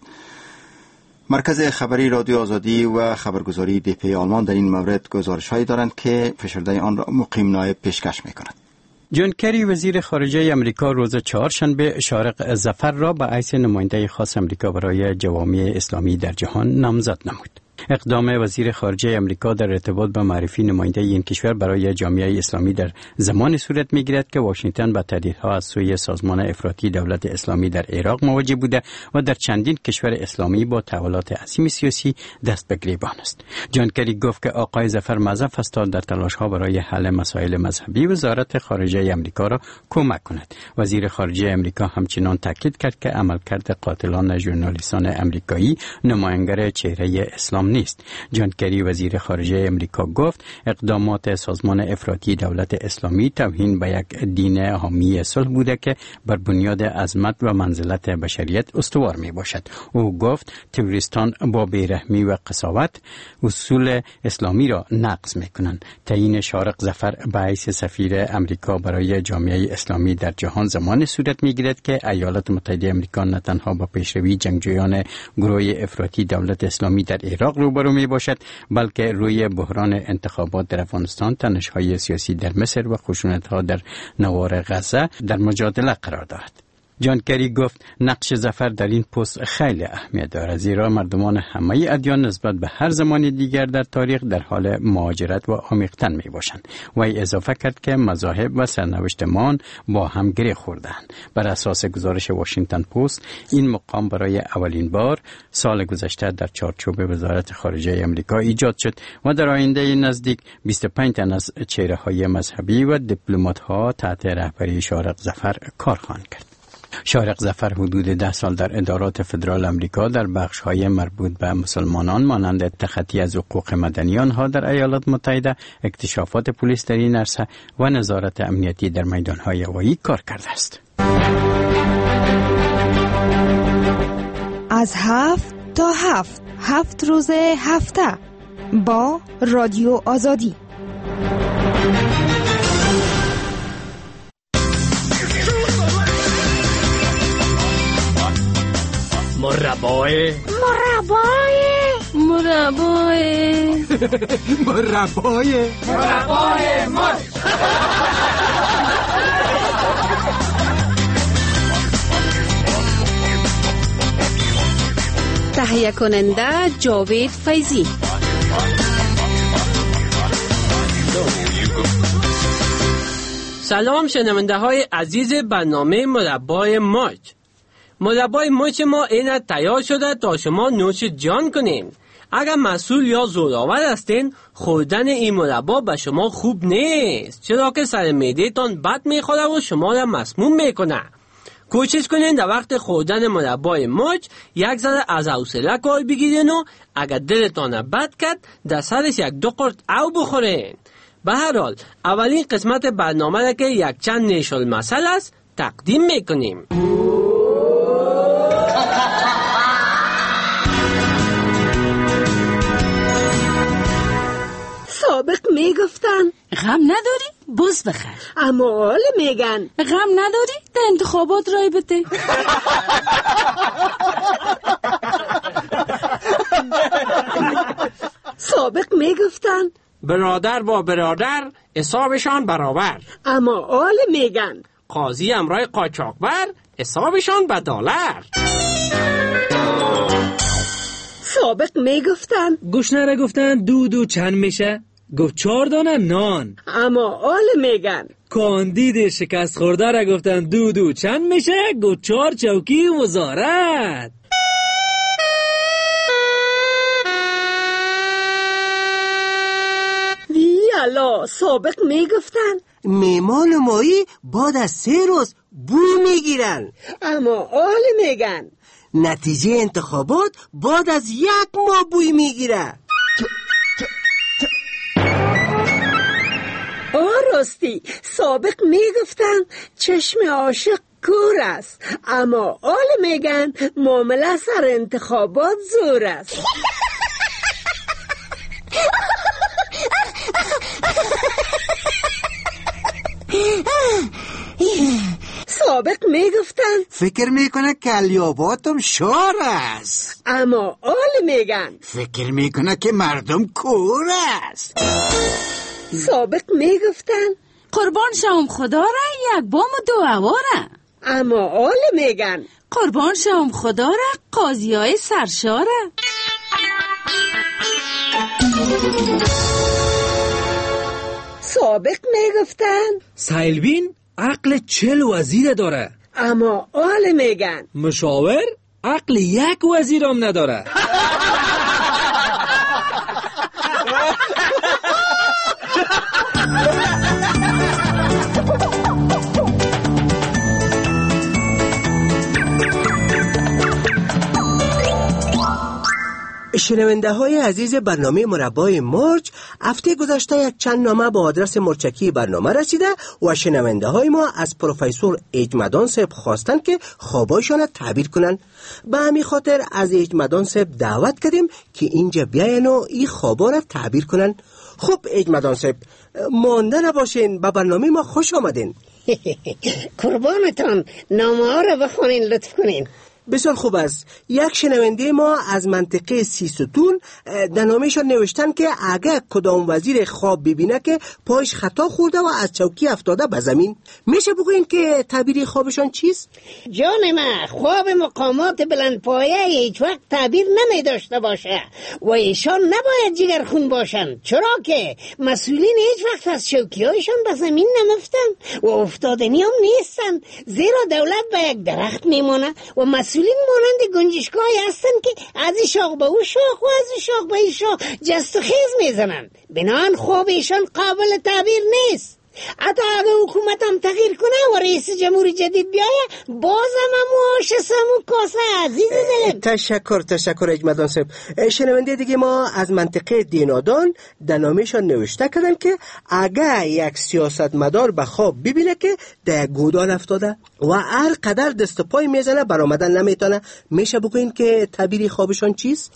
مرکز خبری رادیو آزادی و خبرگزاری DPA آلمان در این مورد گزارش‌هایی دارند که فشرده آن را مقیم نایب پیشکش می‌کند. جان کری وزیر خارجه امریکا روز چهارشنبه شارق ظفر را به حیث نماینده خاص امریکا برای جوامع اسلامی در جهان نامزد نمود. اقدام وزیر خارجه امریکا در ارتباط با معرفی نماینده این کشور برای جامعه اسلامی در زمان صورت می‌گیرد که واشنگتن با تهدیدها از سوی سازمان افراطی دولت اسلامی در عراق مواجه بوده و در چندین کشور اسلامی با تحولات عظیم سیاسی دست به گریبان است. جان کری گفت که آقای ظفر موظف است در تلاش‌ها برای حل مسائل مذهبی وزارت خارجه امریکا را کمک کند. وزیر خارجه امریکا همچنین تاکید کرد که عملکرد قاتلان ژورنالیستان امریکایی نمایانگر چهره اسلام نیست. جان کری وزیر خارجه امریکا گفت اقدامات سازمان افراطی دولت اسلامی توهین به یک دین حامی صلح بوده که بر بنیاد عظمت و منزلت بشریت استوار می باشد. او گفت تروریستان با بیرحمی و قساوت اصول اسلامی را نقض می کنند. تعیین شارق ظفر به حیث سفیر امریکا برای جامعه اسلامی در جهان زمان صورت می گیرد که ایالات متحده آمریکا نه تنها با پیشروی جنگجویان گروه افراطی دولت اسلامی در عراق روبرو می باشد، بلکه روی بحران انتخابات در افغانستان، تنش‌های سیاسی در مصر و خشونت‌ها در نوار غزه در مجادله قرار دارد. جان کری گفت نقش ظفر در این پست خیلی اهمیت دارد، زیرا مردمان همه ادیان نسبت به هر زمان دیگر در تاریخ در حال مهاجرت و عمیق‌تن می باشند. وی اضافه کرد که مذاهب و سرنوشتمان با هم گره خوردند. بر اساس گزارش واشنگتن پست این مقام برای اولین بار سال گذشته در چارچوب وزارت خارجه آمریکا ایجاد شد و در آینده نزدیک 25 تن از چهره‌های مذهبی و دیپلمات‌ها تحت رهبری شارق ظفر کار خواهند کرد. شارق ظفر حدود 10 سال در ادارات فدرال امریکا در بخش‌های مربوط به مسلمانان مانند تخطی از حقوق مدنی آنها در ایالات متحده، اکتشافات پلیس در این عرصه و نظارت امنیتی در میدان‌های هوایی کار کرده است. از 7 تا 7 روز هفته با رادیو آزادی. مربای ماست. تهیه کننده جاوید فیضی. سلام شنونده های عزیز برنامه مربای ماچ. مربای ماچ ما این تیار شده تا شما نوش جان کنین. اگر مسئول یا زورآور هستین، خوردن این مربا به شما خوب نیست، چرا که سر معده تان بد میخوره و شما را مسموم میکنه. کوشش کنین در وقت خوردن مربای ماچ یک ذره از حوصله کار بگیرین و اگر دلتان بد کرد در سرش 1-2 قرص او بخورین. به هر حال اولین قسمت برنامه را که یک چند نیشل مسئله است تقدیم میکنیم. غم نداری؟ بز بخر. اما حال میگن غم نداری؟ در انتخابات رای بده. سابق میگفتن برادر با برادر حسابشان برابر. اما حال میگن قاضی امرای قاچاقبر حسابشان به دلار. سابق میگفتن گشنه را گفتن دو چند میشه؟ گفت 4 دانه نان. اما حال میگن کاندید شکست خورده را گفتن دو چند میشه؟ گفت 4 چوکی وزارت. یالا سابق میگفتن میمان مایی بعد از 3 روز بو میگیرن. اما حال میگن نتیجه انتخابات بعد از 1 ماه بوی میگیره. راستی سابق میگفتن چشم عاشق کور است، اما حال میگن معامله سر انتخابات زور است. سابق میگفتن فکر میکنه کلیاباتم شار است، اما حال میگن فکر میکنه که مردم کور است. سابق میگفتن قربان شوم خدا را یک بام و 2 هواره، اما حال میگن قربان شوم خدا را قاضی های سرشاره. سابق میگفتن سیلبین عقل 40 وزیر داره، اما حال میگن مشاور عقل 1 وزیر هم نداره. شنونده های عزیز برنامه مربای مرچ، هفته گذشته یک چند نامه با آدرس مرچکی برنامه رسیده و شنونده های ما از پروفسور اجمدان صاحب خواستن که خوابایشان تعبیر کنن. به همین خاطر از اجمدان صاحب دعوت کردیم که اینجا بیاین و این خوابا را تعبیر کنن. خب اجمدان صاحب مانده نباشین، به برنامه ما خوش آمدین. قربانتان، نامه ها را بخونین لطف کنین. بسیار خوب است. یک شنونده ما از منطقه سیستون در نامه‌شان نوشتن که اگر کدام وزیر خواب ببینه که پایش خطا خورده و از چوکی افتاده به زمین، میشه بگوین که تعبیر خوابشان چیست؟ جان من، خواب مقامات بلند پایه هیچ وقت تعبیر نمی داشته باشه و ایشان نباید جگرخون باشن، چرا که مسئولین هیچ وقت از چوکی هایشان به زمین نمفتن و افتادنی هم نیستن، زیرا دولت به یک درخت میمونه و مسئولین مانند گنجشگاهی هستن که از این شاخ به اون شاخ و از این شاخ به این شاخ جست و خیز میزنن. بنابراین خواب ایشان قابل تعبیر نیست. حتی اگه حکومت هم تغییر کنه و رئیس جمهوری جدید بیایه، بازم همو آش سمو کاسه عزیز دلم. تشکر اجمدان صاحب. شنونده دیگه ما از منطقه دینادان در نامه‌شان نوشته کردن که اگه یک سیاستمدار به خواب ببینه که در گودال افتاده و هر قدر دست پای میزنه برآمدن نمیتونه، میشه بگوین که تعبیر خوابشان چیست؟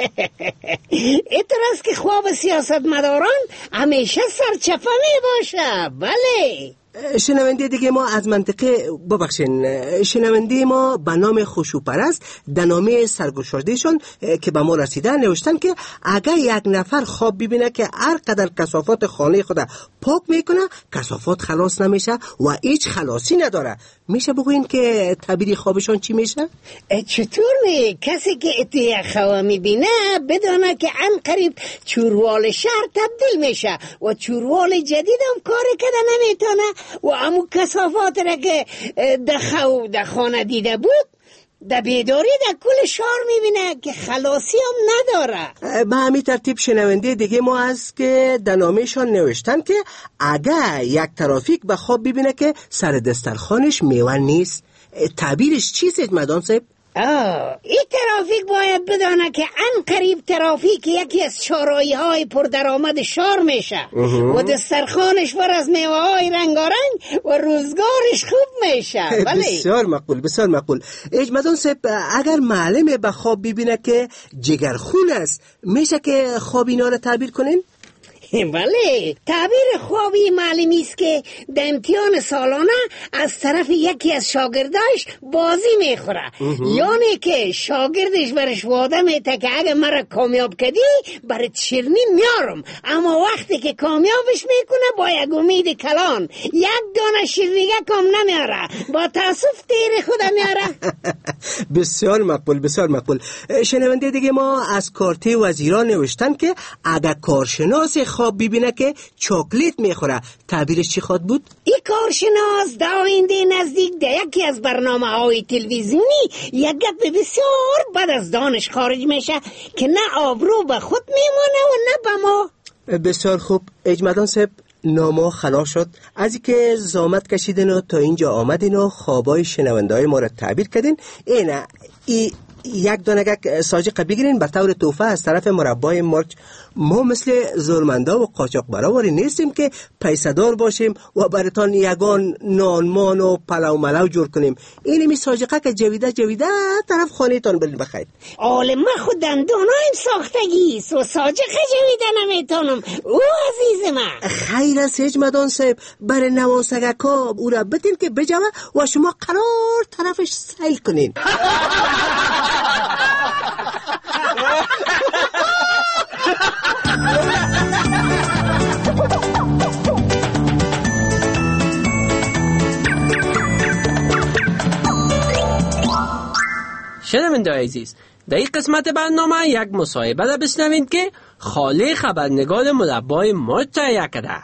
اعتراض که خواب سیاستمداران همیشه سرچپه میباشه. بله. شنونده دیگه ما از منطقه شنونده ما به نام خوشوپرست در نامه سرگشادهشان که به ما رسیده نوشتن که اگر یک نفر خواب ببینه که هر قدر کثافات خانه خود پاک میکنه کثافات خلاص نمیشه و هیچ خلاصی نداره، میشه بگوین که تعبیر خوابشان چی میشه؟ چطور نه؟ کسی که اتیه خواه میبینه بدانه که عن قریب چوروال شهر تبدیل میشه و چوروال جدید هم کار کده نمیتونه و امو کثافات را که در خانه دیده بود در بیداری در کل شهر میبینه که خلاصی هم نداره. به همین ترتیب شنونده دیگه ما هست که در نامه‌شان نوشتن که اگر یک ترافیک به خواب ببینه که سر دسترخوانش میوه نیست، تعبیرش چیست اجمدان صاحب؟ این ترافیک باید بدانه که عن قریب ترافیک یکی از چارایی های پردرآمد شهر میشه و دسترخوانش پر از میوه های رنگارنگ و روزگارش خوب میشه. بسیار مقبول. اجمدان صاحب اگر معلم به خواب ببینه که جگرخون است، میشه که خواب اینا رو تعبیر کنین؟ بله، تعبیر خوابی معلومی است که در امتحان سالانه از طرف یکی از شاگرداش بازی میخوره، یعنی که شاگردش برش وعده میده که اگه مرا کامیاب کردی برات شیرینی میارم، اما وقتی که کامیابش میکنه با یک امید کلان یک دانه شیرینیگه کام نمیاره، با تاسف تیر خود میاره. بسیار مقبول، بسیار مقبول. شنونده دیگه ما از کارت وزیران نوشتن که اگر کارشناس خواب ببینه که چاکلیت میخوره تعبیرش چی خواد بود؟ این کارشناس در آینده نزدیک در یکی از برنامه‌های تلویزیونی یک گپ بسیار بد از دانش خارج میشه که نه آبرو به خود میمونه و نه به ما. بسیار خوب اجمدان صاحب، نامه خلاص شد. از اینکه زحمت کشیدین و تا اینجا آمدین و خوابای شنونده‌های ما را تعبیر کردین، اینه یک دانگک ساجق بگیرین به طور تحفه از طرف مربای مرچ. ما مثل ظلمنده و قاچاقبرآوری نیستیم که پیسه‌دار باشیم و براتان یگان نانمان و پلو ملو جور کنیم. این می ساجقه که جویده طرف خانه تان برین بخیر. عالم خود دندانایم ساختگیست و ساجقه جویده نمیتونم او عزیز من. خیر است اجمدان صاحب، بر نواسگکا او را بتین که بجوه و شما قرار طرفش سیل کنین. شنونده عزیز، در این قسمت برنامه یک مصاحبه را بشنوید که خاله خبرنگار مربای مرچ تهیه کرده.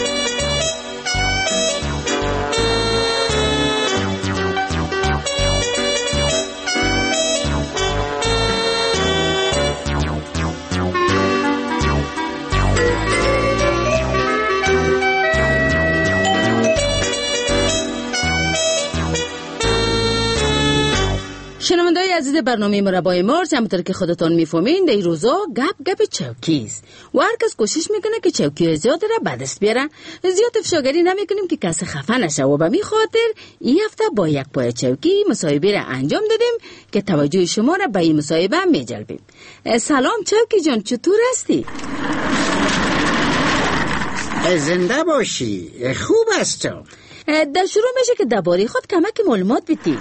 شنونده‌های عزیز برنامه مربای مرچ، همونطور که خودتون میفهمین در این روزا گپ چوکیست و هر کس کوشش میکنه که چوکی زیاد را به دست بیاره. زیاد افشاگری نمیکنیم که کسی خفه نشه و به می خاطر این هفته با یک پای چوکی مصاحبه را انجام دادیم که توجه شما را به این مصاحبه میجلبیم. سلام چوکی جان، چطور هستی؟ زنده باشی، خوب است تو. در شروع میشه که درباره خود کمک معلومات بدی.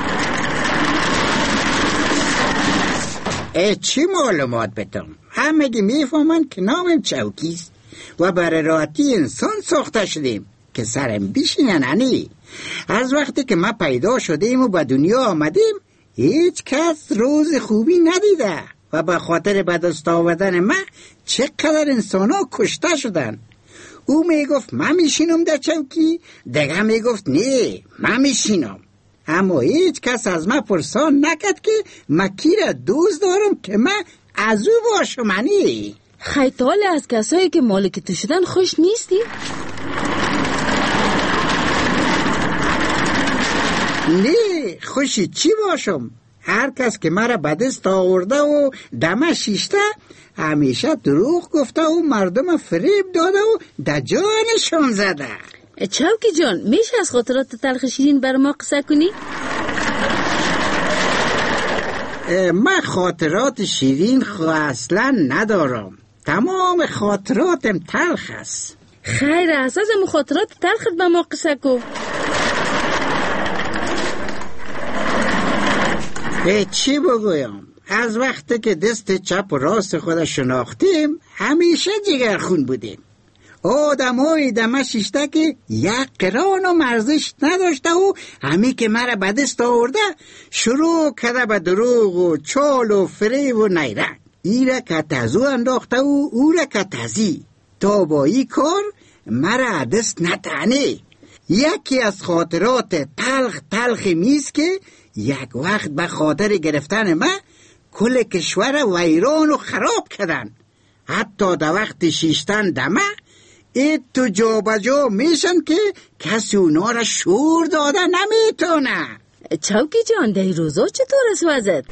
چی معلومات بدم؟ همگی میفهمن که نامم چوکیست و برای راحتی انسان ساخته شدیم که سرم بیشینن. انی از وقتی که ما پیدا شدیم و به دنیا آمدیم هیچ کس روز خوبی ندیده و به خاطر به دست آوردن ما چقدر انسان ها کشته شدن. او میگفت من میشینم در چوکی، دیگه میگفت نه من میشینم، اما هیچ کس از من پرسان نکرد که من کی را دوست دارم که من از او باشم. انی خیطال از کسایی که مالک تو شدن خوش نیستی؟ نه، خوشی چی باشم؟ هر کس که مرا به دست آورده و دمه شیشته همیشه دروغ گفته و مردم فریب داده و در جانشون زده. چوکی جان، میشه از خاطرات تلخ شیرین بر ما قصه کنی؟ من خاطرات شیرین اصلا ندارم، تمام خاطراتم تلخ است. خیر، اساس خاطرات تلخت به ما قصه کو. چی بگویم؟ از وقتی که دست چپ و راست خود شناختیم همیشه جگرخون بودیم. آدمای دمه شیشته که یک قران و مرزش نداشته و همی که مرا به دست آورده شروع کرده به دروغ و چال و فریب و نیرنگ. ای را که تزو انداخته و او را که تزی تا با ای کار مرا دست نتنه. یکی از خاطرات تلخ میز که یک وقت به خاطر گرفتن من کل کشور ویران و خراب کردن. حتی در وقت شیشتن دمه این تو جا بجا میشن که کسی اونا را شور داده نمیتونه. چوکی جان، در روزا چطور است وضعت؟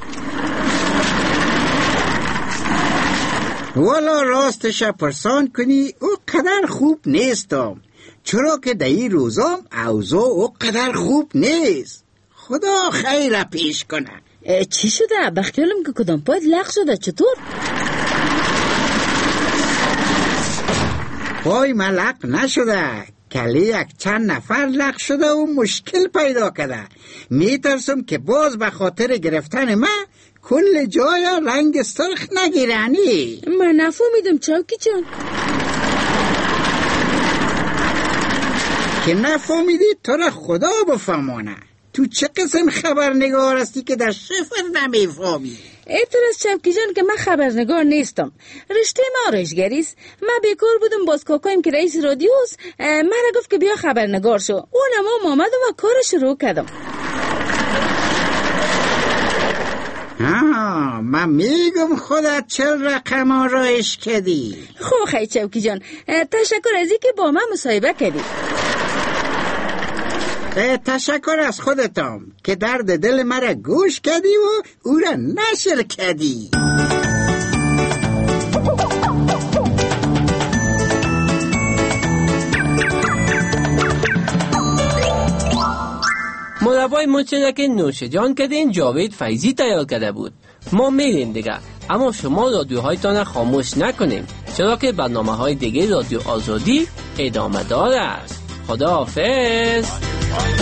والا راستش پرسان کنی او قدر خوب نیستم، چرا که در این روزا اوضاع او قدر خوب نیست. خدا خیر پیش کنه. چی شده؟ بخیالم که کدام پاید لغ شده، چطور؟ پای من لق نشده، کلی یک چند نفر لق شده و مشکل پیدا کرده. میترسم که باز به خاطر گرفتن من کل جای رنگ سرخ نگیرانی. من نفهمیدم چوکی جان. که نفهمیدی تو را خدا بفهمانه. تو چه قسم خبرنگار هستی که در شفر نمیفهمی؟ اعتراض چوکی جان که من خبرنگار نیستم، رشته ما آرایشگریست. من بیکار بودم، باز کاکایم که رئیس رادیوست مرا گفت که بیا خبرنگار شو. اونم آمدم و کار شروع کردم. من میگم خودت چل رقم آرایش کردی. خب خیلی چوکی جان، تشکر از اینکه با من مصاحبه کردی. تشکر از خودتم که درد دل مرا گوش کردی و او را نشر کردی. مربای مچه که نوش جان کردین جاوید فیضی تیار کرده بود. ما میریم دیگه، اما شما رادیوهایتان خاموش نکنیم، چرا که برنامه های دیگه رادیو آزادی ادامه دار است. خدا حافظ.